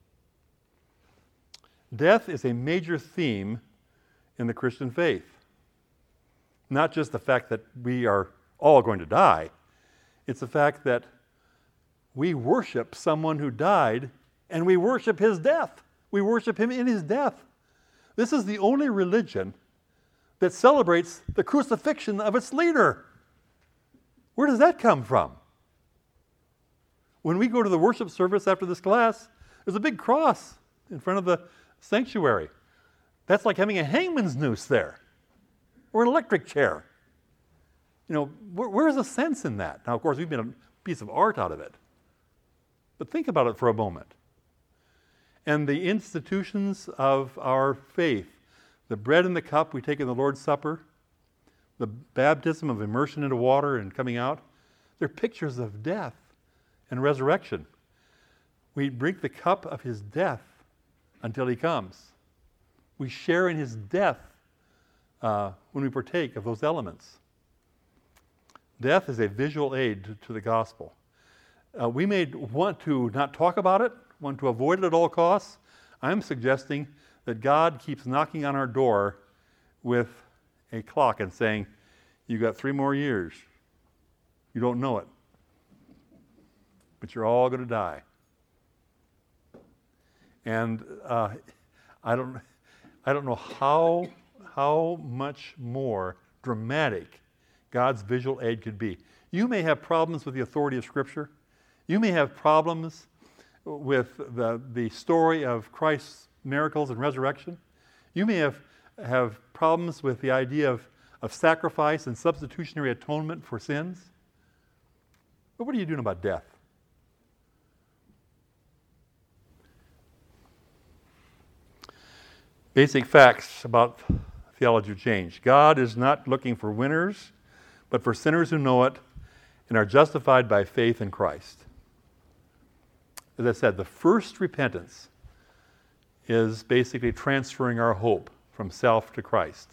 S1: Death is a major theme in the Christian faith. Not just the fact that we are all going to die, it's the fact that we worship someone who died and we worship his death. We worship him in his death. This is the only religion that celebrates the crucifixion of its leader. Where does that come from? When we go to the worship service after this class, there's a big cross in front of the sanctuary. That's like having a hangman's noose there, or an electric chair. You know, where, where's the sense in that? Now, of course, we've made a piece of art out of it. But think about it for a moment. And the institutions of our faith, the bread and the cup we take in the Lord's Supper, the baptism of immersion into water and coming out, they're pictures of death and resurrection. We drink the cup of his death until he comes. We share in his death uh, when we partake of those elements. Death is a visual aid to, to the gospel. Uh, we may want to not talk about it, want to avoid it at all costs. I'm suggesting that God keeps knocking on our door with a clock and saying, "You got three more years. You don't know it, but you're all going to die." And uh, I don't, I don't know how how much more dramatic God's visual aid could be. You may have problems with the authority of Scripture. You may have problems with the the story of Christ's miracles and resurrection. You may have have problems with the idea of of sacrifice and substitutionary atonement for sins. But what are you doing about death? Basic facts about theology of change. God is not looking for winners, but for sinners who know it and are justified by faith in Christ. As I said, the first repentance is basically transferring our hope from self to Christ.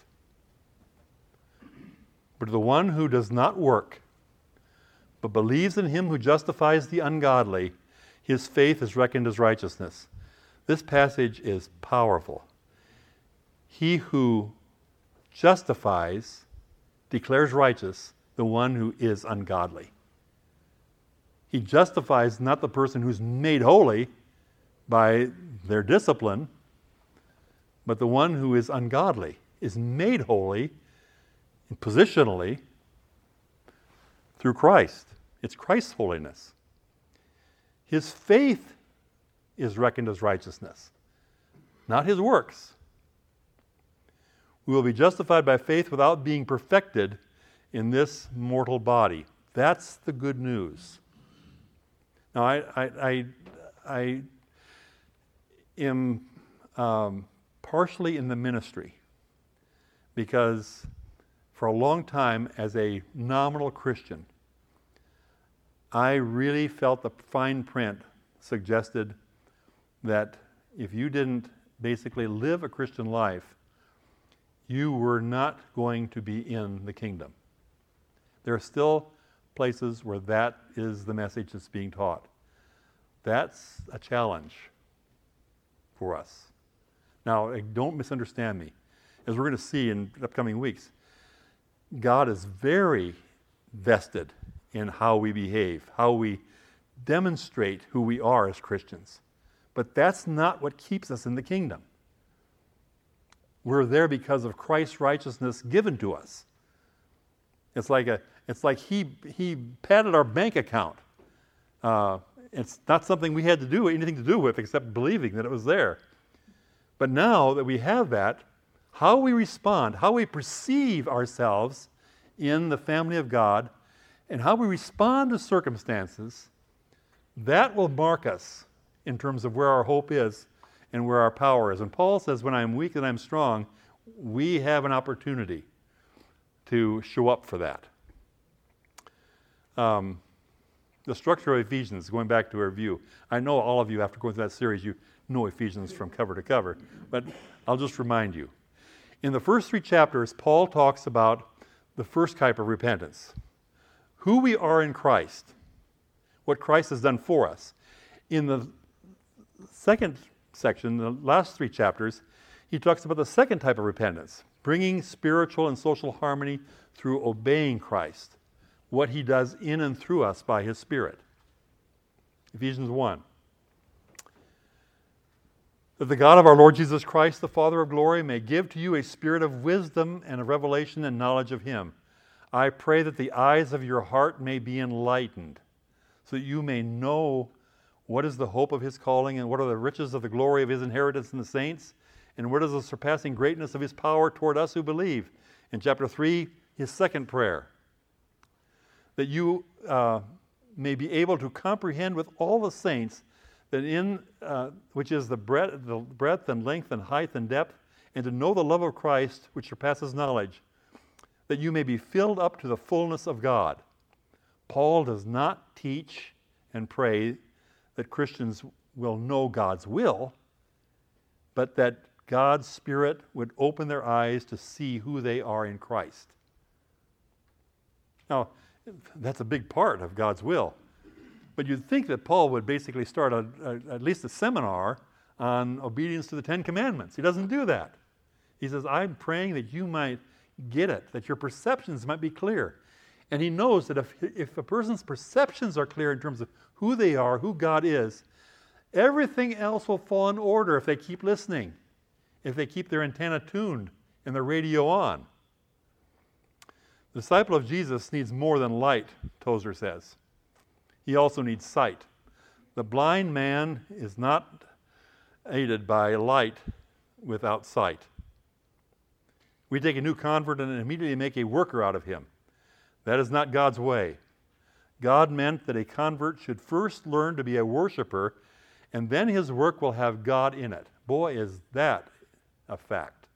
S1: But to the one who does not work, but believes in him who justifies the ungodly, his faith is reckoned as righteousness. This passage is powerful. He who justifies declares righteous the one who is ungodly. He justifies not the person who's made holy by their discipline, but the one who is ungodly is made holy positionally through Christ. It's Christ's holiness. His faith is reckoned as righteousness, not his works. We will be justified by faith without being perfected in this mortal body. That's the good news. Now, I, I, I, I am um, partially in the ministry because for a long time as a nominal Christian, I really felt the fine print suggested that if you didn't basically live a Christian life, you were not going to be in the kingdom. There are still places where that is the message that's being taught. That's a challenge for us. Now, don't misunderstand me. As we're going to see in upcoming weeks, God is very vested in how we behave, how we demonstrate who we are as Christians. But that's not what keeps us in the kingdom. We're there because of Christ's righteousness given to us. It's like a, it's like he he padded our bank account. Uh, it's not something we had to do anything to do with except believing that it was there. But now that we have that, how we respond, how we perceive ourselves in the family of God, and how we respond to circumstances, that will mark us in terms of where our hope is and where our power is. And Paul says, when I'm weak and I'm strong, we have an opportunity to show up for that. Um, the structure of Ephesians, going back to our review. I know all of you, after going through that series, you know Ephesians from cover to cover, but I'll just remind you. In the first three chapters, Paul talks about the first type of repentance. Who we are in Christ. What Christ has done for us. In the second section, the last three chapters, he talks about the second type of repentance. Bringing spiritual and social harmony through obeying Christ. What he does in and through us by his Spirit. Ephesians one. That the God of our Lord Jesus Christ, the Father of glory, may give to you a spirit of wisdom and of revelation and knowledge of him. I pray that the eyes of your heart may be enlightened, so that you may know what is the hope of his calling, and what are the riches of the glory of his inheritance in the saints, and what is the surpassing greatness of his power toward us who believe. In chapter three, his second prayer. That you uh, may be able to comprehend with all the saints that in uh, which is the breadth, the breadth and length and height and depth, and to know the love of Christ which surpasses knowledge, that you may be filled up to the fullness of God. Paul does not teach and pray that Christians will know God's will, but that God's Spirit would open their eyes to see who they are in Christ. Now, that's a big part of God's will. But you'd think that Paul would basically start a, a, at least a seminar on obedience to the Ten Commandments. He doesn't do that. He says, I'm praying that you might get it, that your perceptions might be clear. And he knows that if, if a person's perceptions are clear in terms of who they are, who God is, everything else will fall in order if they keep listening, if they keep their antenna tuned and their radio on. The disciple of Jesus needs more than light, Tozer says. He also needs sight. The blind man is not aided by light without sight. We take a new convert and immediately make a worker out of him. That is not God's way. God meant that a convert should first learn to be a worshiper, and then his work will have God in it. Boy, is that a fact.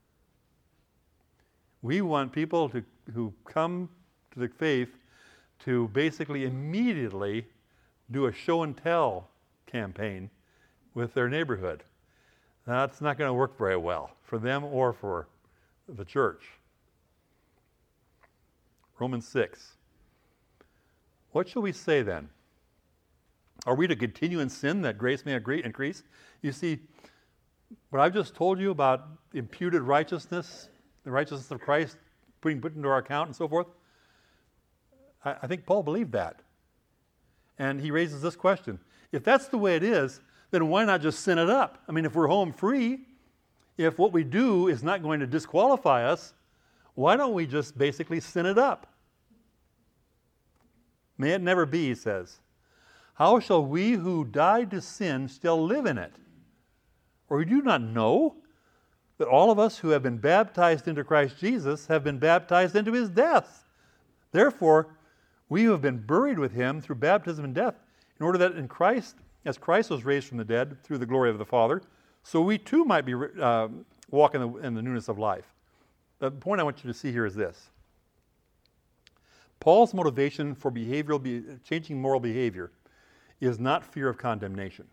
S1: We want people to, who come to the faith to basically immediately do a show and tell campaign with their neighborhood. That's not going to work very well for them or for the church. Romans six. What shall we say then? Are we to continue in sin that grace may increase? You see, what I've just told you about imputed righteousness, the righteousness of Christ being put into our account and so forth, I, I think Paul believed that. And he raises this question. If that's the way it is, then why not just sin it up? I mean, if we're home free, if what we do is not going to disqualify us, why don't we just basically sin it up? May it never be, he says. How shall we who died to sin still live in it? Or do you not know that all of us who have been baptized into Christ Jesus have been baptized into his death? Therefore, we who have been buried with him through baptism and death, in order that in Christ, as Christ was raised from the dead through the glory of the Father, so we too might be uh, walk in the, in the newness of life. The point I want you to see here is this. Paul's motivation for behavioral, be, changing moral behavior is not fear of condemnation,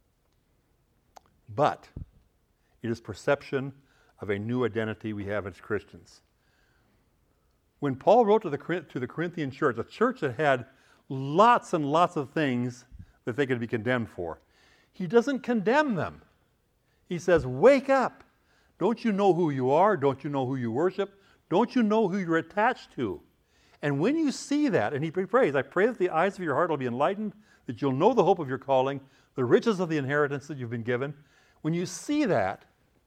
S1: but it is perception of a new identity we have as Christians. When Paul wrote to the, to the Corinthian church, a church that had lots and lots of things that they could be condemned for, he doesn't condemn them. He says, wake up. Don't you know who you are? Don't you know who you worship? Don't you know who you're attached to? And when you see that, and he prays, I pray that the eyes of your heart will be enlightened, that you'll know the hope of your calling, the riches of the inheritance that you've been given. When you see that,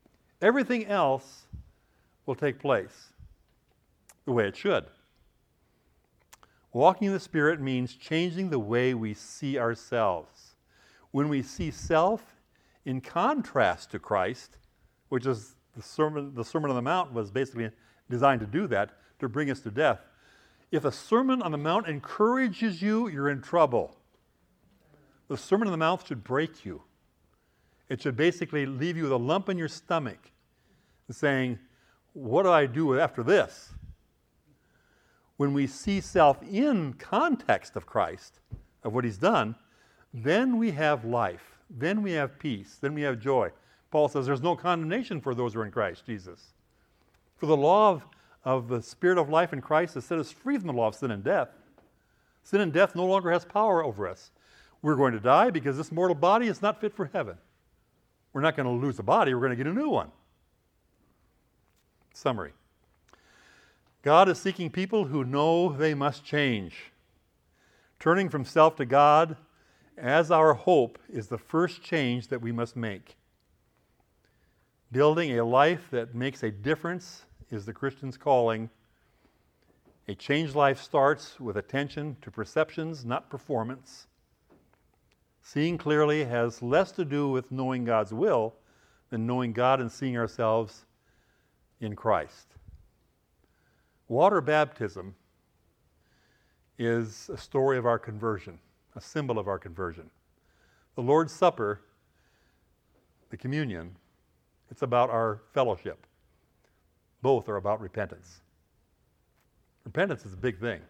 S1: everything else will take place the way it should. Walking in the Spirit means changing the way we see ourselves. When we see self in contrast to Christ, which is the Sermon, the Sermon on the Mount was basically designed to do that, to bring us to death. If a Sermon on the Mount encourages you, you're in trouble. The Sermon on the Mount should break you. It should basically leave you with a lump in your stomach, saying, what do I do after this? When we see self in context of Christ, of what he's done, then we have life. Then we have peace. Then we have joy. Paul says there's no condemnation for those who are in Christ Jesus. For the law of, of the Spirit of life in Christ has set us free from the law of sin and death. Sin and death no longer has power over us. We're going to die because this mortal body is not fit for heaven. We're not going to lose a body, we're going to get a new one. Summary. God is seeking people who know they must change. Turning from self to God as our hope is the first change that we must make. Building a life that makes a difference is the Christian's calling. A changed life starts with attention to perceptions, not performance. Seeing clearly has less to do with knowing God's will than knowing God and seeing ourselves in Christ. Water baptism is a story of our conversion, a symbol of our conversion. The Lord's Supper, the communion, it's about our fellowship. Both are about repentance. Repentance is a big thing.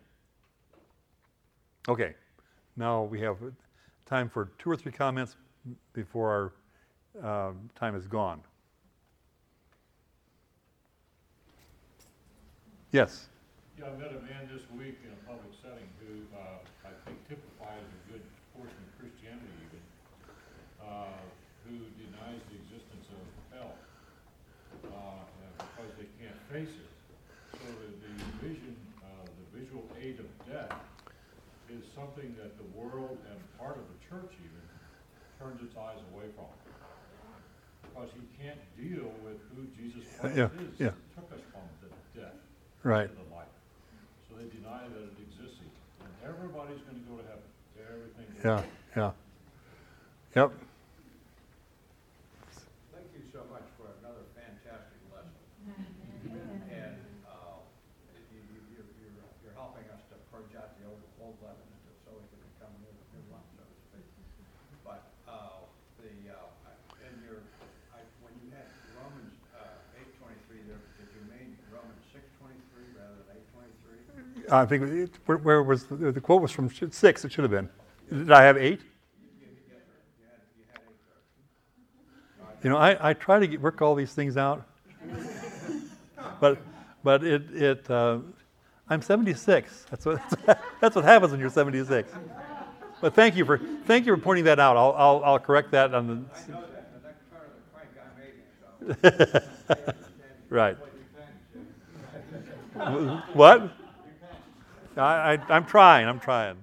S1: Okay, now we have time for two or three comments before our uh, time is gone. Yes?
S4: Yeah, I met a man this week in a public setting who uh, I think typifies a good portion of Christianity even, uh, who denies the existence of hell uh, because they can't face it. So the, the vision, uh, the visual aid of death is something that the world and part of the church even turns its eyes away from. Because he can't deal with who Jesus Christ
S1: yeah,
S4: is.
S1: Yeah.
S4: He took us from the death.
S1: Right.
S4: To the life. So they deny that it exists. And everybody's going to go to heaven. Everything.
S1: Yeah, yeah. Yep.
S5: Thank you so much for another fantastic lesson. And uh, you, you, you're, you're, you're helping us to purge out the old, old leaven so we can become new, new lump, so to speak. But uh, the uh, in your I, when you had Romans uh, eight twenty-three there, did you mean Romans six twenty-three rather than eight twenty-three?
S1: I think, it, where, where was, the, the quote was from six, it should have been. Did I have eight? You know, I, I try to get, work all these things out, but but it it uh, I'm seventy-six. That's what that's what happens when you're seventy-six. But thank you for thank you for pointing that out. I'll I'll, I'll correct that on the.
S5: I know that. The next part of the crank I made. So.
S1: Right. What? I, I I'm trying. I'm trying.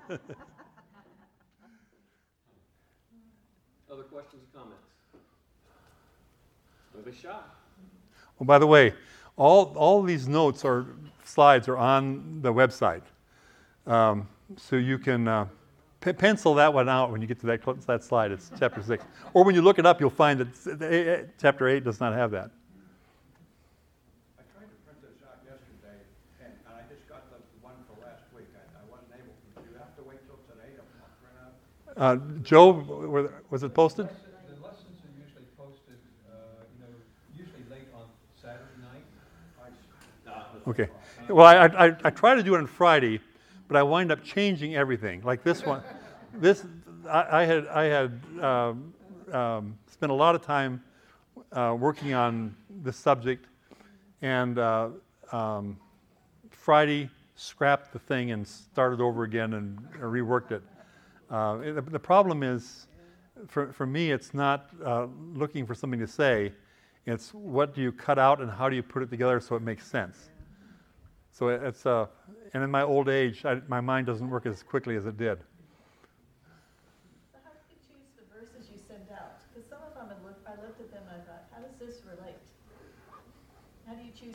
S2: Other questions or comments? Don't be shy.
S1: Well, by the way, all all these notes or slides are on the website, um, so you can uh, p- pencil that one out when you get to that cl- that slide. It's chapter six, or when you look it up, you'll find that chapter eight does not have that.
S5: I tried to print this out yesterday, and, and I just got the one for last week. I, I wasn't able to. Do you have to wait till today to print out?
S1: Uh, Joe, were- was it posted?
S6: The lessons are usually posted, uh, you know, usually late on Saturday night.
S1: Okay. Well, I, I I try to do it on Friday, but I wind up changing everything. Like this one, this I, I had I had um, um, spent a lot of time uh, working on this subject, and uh, um, Friday scrapped the thing and started over again and reworked it. Uh, the, the problem is, for for me, it's not uh, looking for something to say. It's what do you cut out and how do you put it together so it makes sense. So it's uh, and in my old age, I, my mind doesn't work as quickly as it did.
S7: So how did you choose the verses you sent out? Because some of them, I looked, I looked at them and I thought, how does this relate?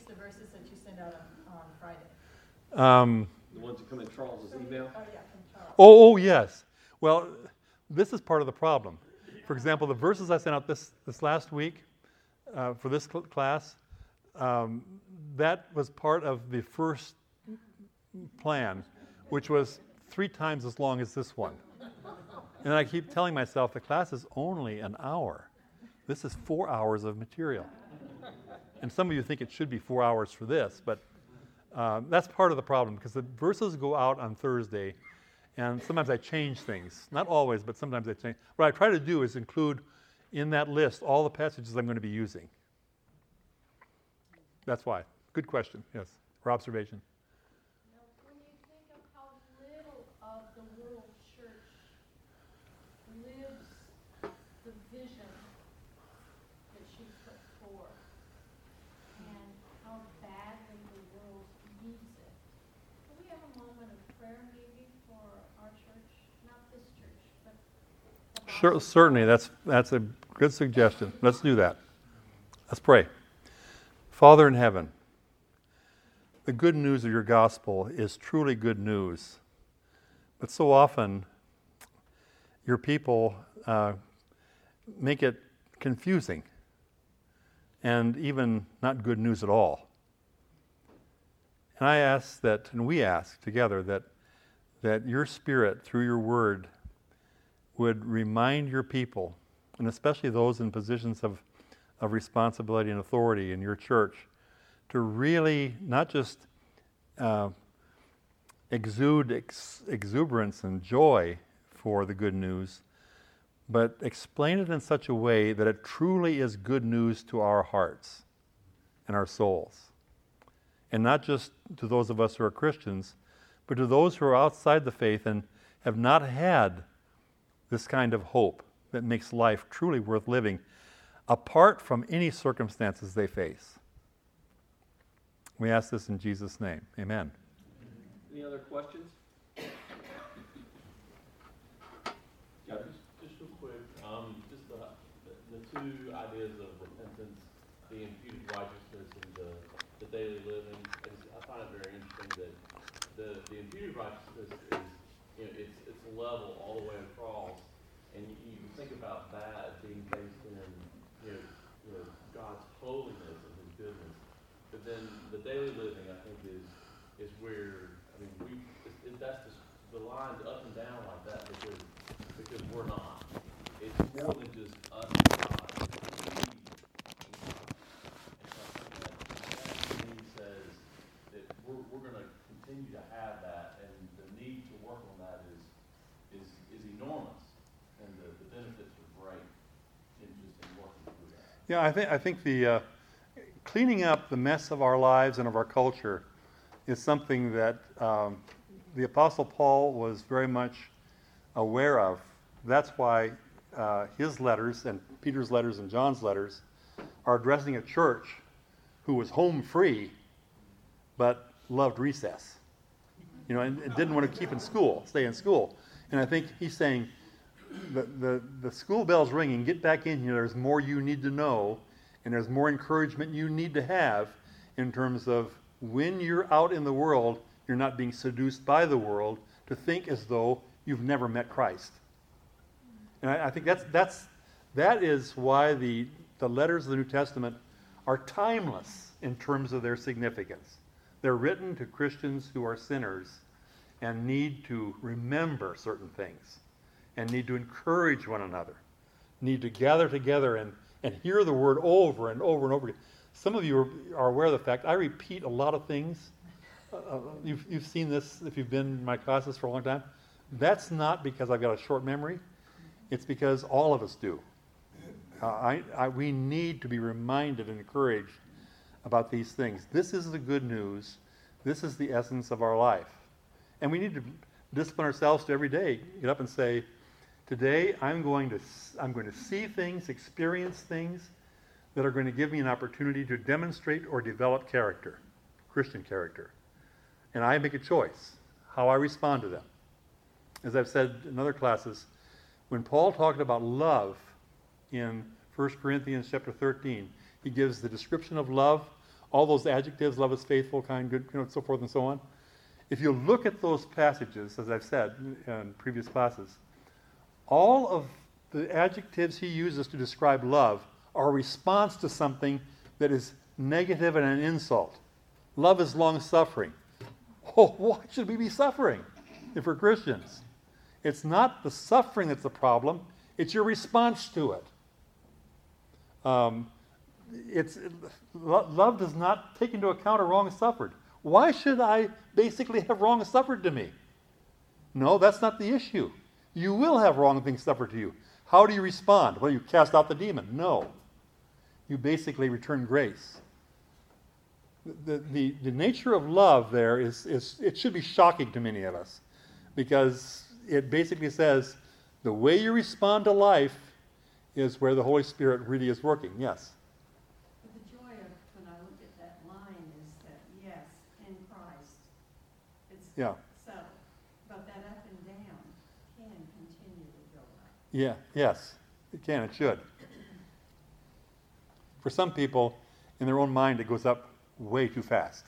S7: the verses that you sent out on, on Friday?
S1: Um,
S2: The ones that come in Charles's email?
S7: Oh, yeah, from Charles.
S1: oh, oh, yes. Well, this is part of the problem. For example, the verses I sent out this, this last week uh, for this cl- class, um, that was part of the first plan, which was three times as long as this one. And I keep telling myself the class is only an hour. This is four hours of material. And some of you think it should be four hours for this, but uh, that's part of the problem because the verses go out on Thursday, and sometimes I change things. Not always, but sometimes I change. What I try to do is include in that list all the passages I'm going to be using. That's why. Good question, yes, or observation.
S8: Now, when you think of how little of the world church lives the vision that she put forth, and how badly the world needs it, can we have a moment of prayer maybe for our church? Not this church, but the
S1: Sure,
S8: body.
S1: certainly, that's, that's a good suggestion. Let's do that. Let's pray. Father in heaven, the good news of your gospel is truly good news. But so often, your people uh, make it confusing and even not good news at all. And I ask that, and we ask together, that, that your Spirit, through your word, would remind your people, and especially those in positions of, of responsibility and authority in your church, to really not just uh, exude ex- exuberance and joy for the good news, but explain it in such a way that it truly is good news to our hearts and our souls. And not just to those of us who are Christians, but to those who are outside the faith and have not had this kind of hope that makes life truly worth living, apart from any circumstances they face. We ask this in Jesus' name. Amen.
S2: Any other questions?
S9: Yeah, just, just real quick, um, just the, the, the two ideas of repentance, the imputed righteousness and the, the daily living. I, just, I find it very interesting that the, the imputed righteousness is, you know, it's, it's a level all the way across, and you, you think about that being based in, you know, you know, God's holiness and His goodness. But then the daily living, I think, is is where, I mean, we it, it, that's just, the line's up and down like that because because we're not. It's more than just us and God. It's we and God. And so I think that, that to me says that we're we're going to continue to have that, and the need to work on that is is is enormous, and the, the benefits are great in just in working through that.
S1: Yeah, I think I think the uh, cleaning up the mess of our lives and of our culture is something that um, the Apostle Paul was very much aware of. That's why uh, his letters and Peter's letters and John's letters are addressing a church who was home free but loved recess. You know, and, and didn't want to keep in school, stay in school. And I think he's saying, the, the, the school bell's ringing, get back in here, there's more you need to know, and there's more encouragement you need to have in terms of when you're out in the world, you're not being seduced by the world to think as though you've never met Christ. And I, I think that's, that's, that is why the, the letters of the New Testament are timeless in terms of their significance. They're written to Christians who are sinners and need to remember certain things and need to encourage one another, need to gather together and, and hear the word over and over and over again. Some of you are, are aware of the fact I repeat a lot of things. Uh, you've, you've seen this if you've been in my classes for a long time. That's not because I've got a short memory. It's because all of us do. Uh, I, I, we need to be reminded and encouraged about these things. This is the good news. This is the essence of our life. And we need to discipline ourselves to every day get up and say, today I'm going to I'm going to see things, experience things that are going to give me an opportunity to demonstrate or develop character, Christian character. And I make a choice how I respond to them. As I've said in other classes, when Paul talked about love in First Corinthians chapter thirteen, he gives the description of love all those adjectives, love is faithful, kind, good, you know, so forth and so on. If you look at those passages, as I've said in previous classes, all of the adjectives he uses to describe love are a response to something that is negative and an insult. Love is long-suffering. Oh, why should we be suffering if we're Christians? It's not the suffering that's the problem. It's your response to it. Um, it's lo- love does not take into account a wrong suffered. Why should I basically have wrong suffered to me? No, that's not the issue. You will have wrong things suffered to you. How do you respond? Well, you cast out the demon. No. You basically return grace. The, the, the nature of love there is, is, it should be shocking to many of us, because it basically says the way you respond to life is where the Holy Spirit really is working. Yes?
S10: But the joy of when I look at that line is that, yes, in Christ, it's
S1: Yeah.
S10: settled. But that up and down can continue to go up.
S1: Yeah, yes. It can, it should. For some people, in their own mind, it goes up way too fast.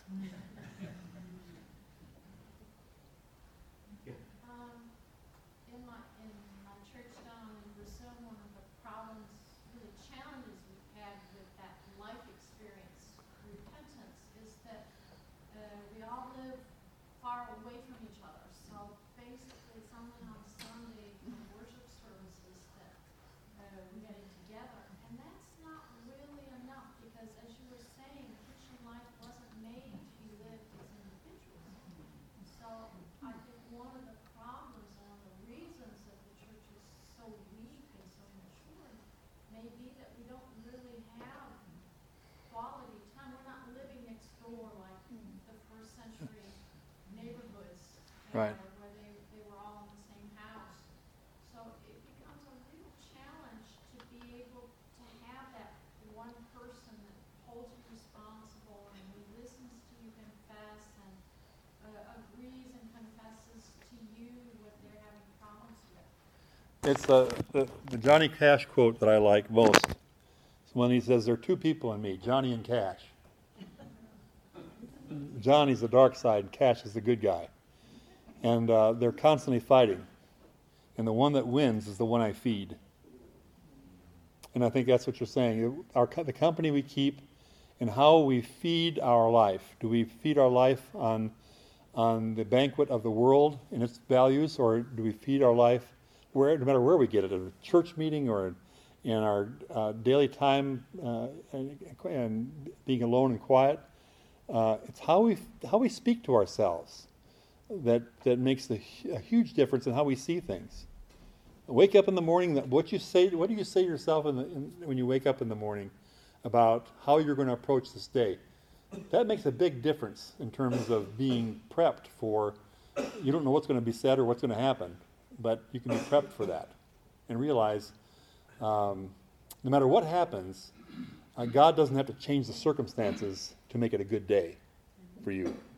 S8: Um, in my, in my church down in Brazil, one of the problems, the challenges we've had with that life experience, repentance, is that uh, we all live far away from each other. So basically, it's only on Sunday in worship services that uh, we're getting together. And that's not really enough, because as you were saying, Christian life wasn't made to be lived as individuals. So I think one of the problems and one of the reasons that the church is so weak and so immature may be that we don't really have quality time. We're not living next door like the first century neighborhoods, you
S1: Right.
S8: know, where they, they were all in the same house. So it becomes a real challenge to be able to have that one person that holds you responsible and who listens to you confess and uh, agrees and confesses to you what they're having problems with.
S1: It's the, the, the Johnny Cash quote that I like most. It's when he says, there are two people in me, Johnny and Cash. Johnny's the dark side, Cash is the good guy. And uh, they're constantly fighting. And the one that wins is the one I feed. And I think that's what you're saying. Our, the company we keep and how we feed our life. Do we feed our life on, on the banquet of the world and its values, or do we feed our life, where, no matter where we get it, at a church meeting or in our uh, daily time uh, and, and being alone and quiet? Uh, it's how we how we speak to ourselves that that makes the, a huge difference in how we see things. Wake up in the morning. What you say? What do you say to yourself in the, in, when you wake up in the morning about how you're going to approach this day? That makes a big difference in terms of being prepped for. You don't know what's going to be said or what's going to happen, but you can be prepped for that and realize um, no matter what happens, uh, God doesn't have to change the circumstances to make it a good day for you.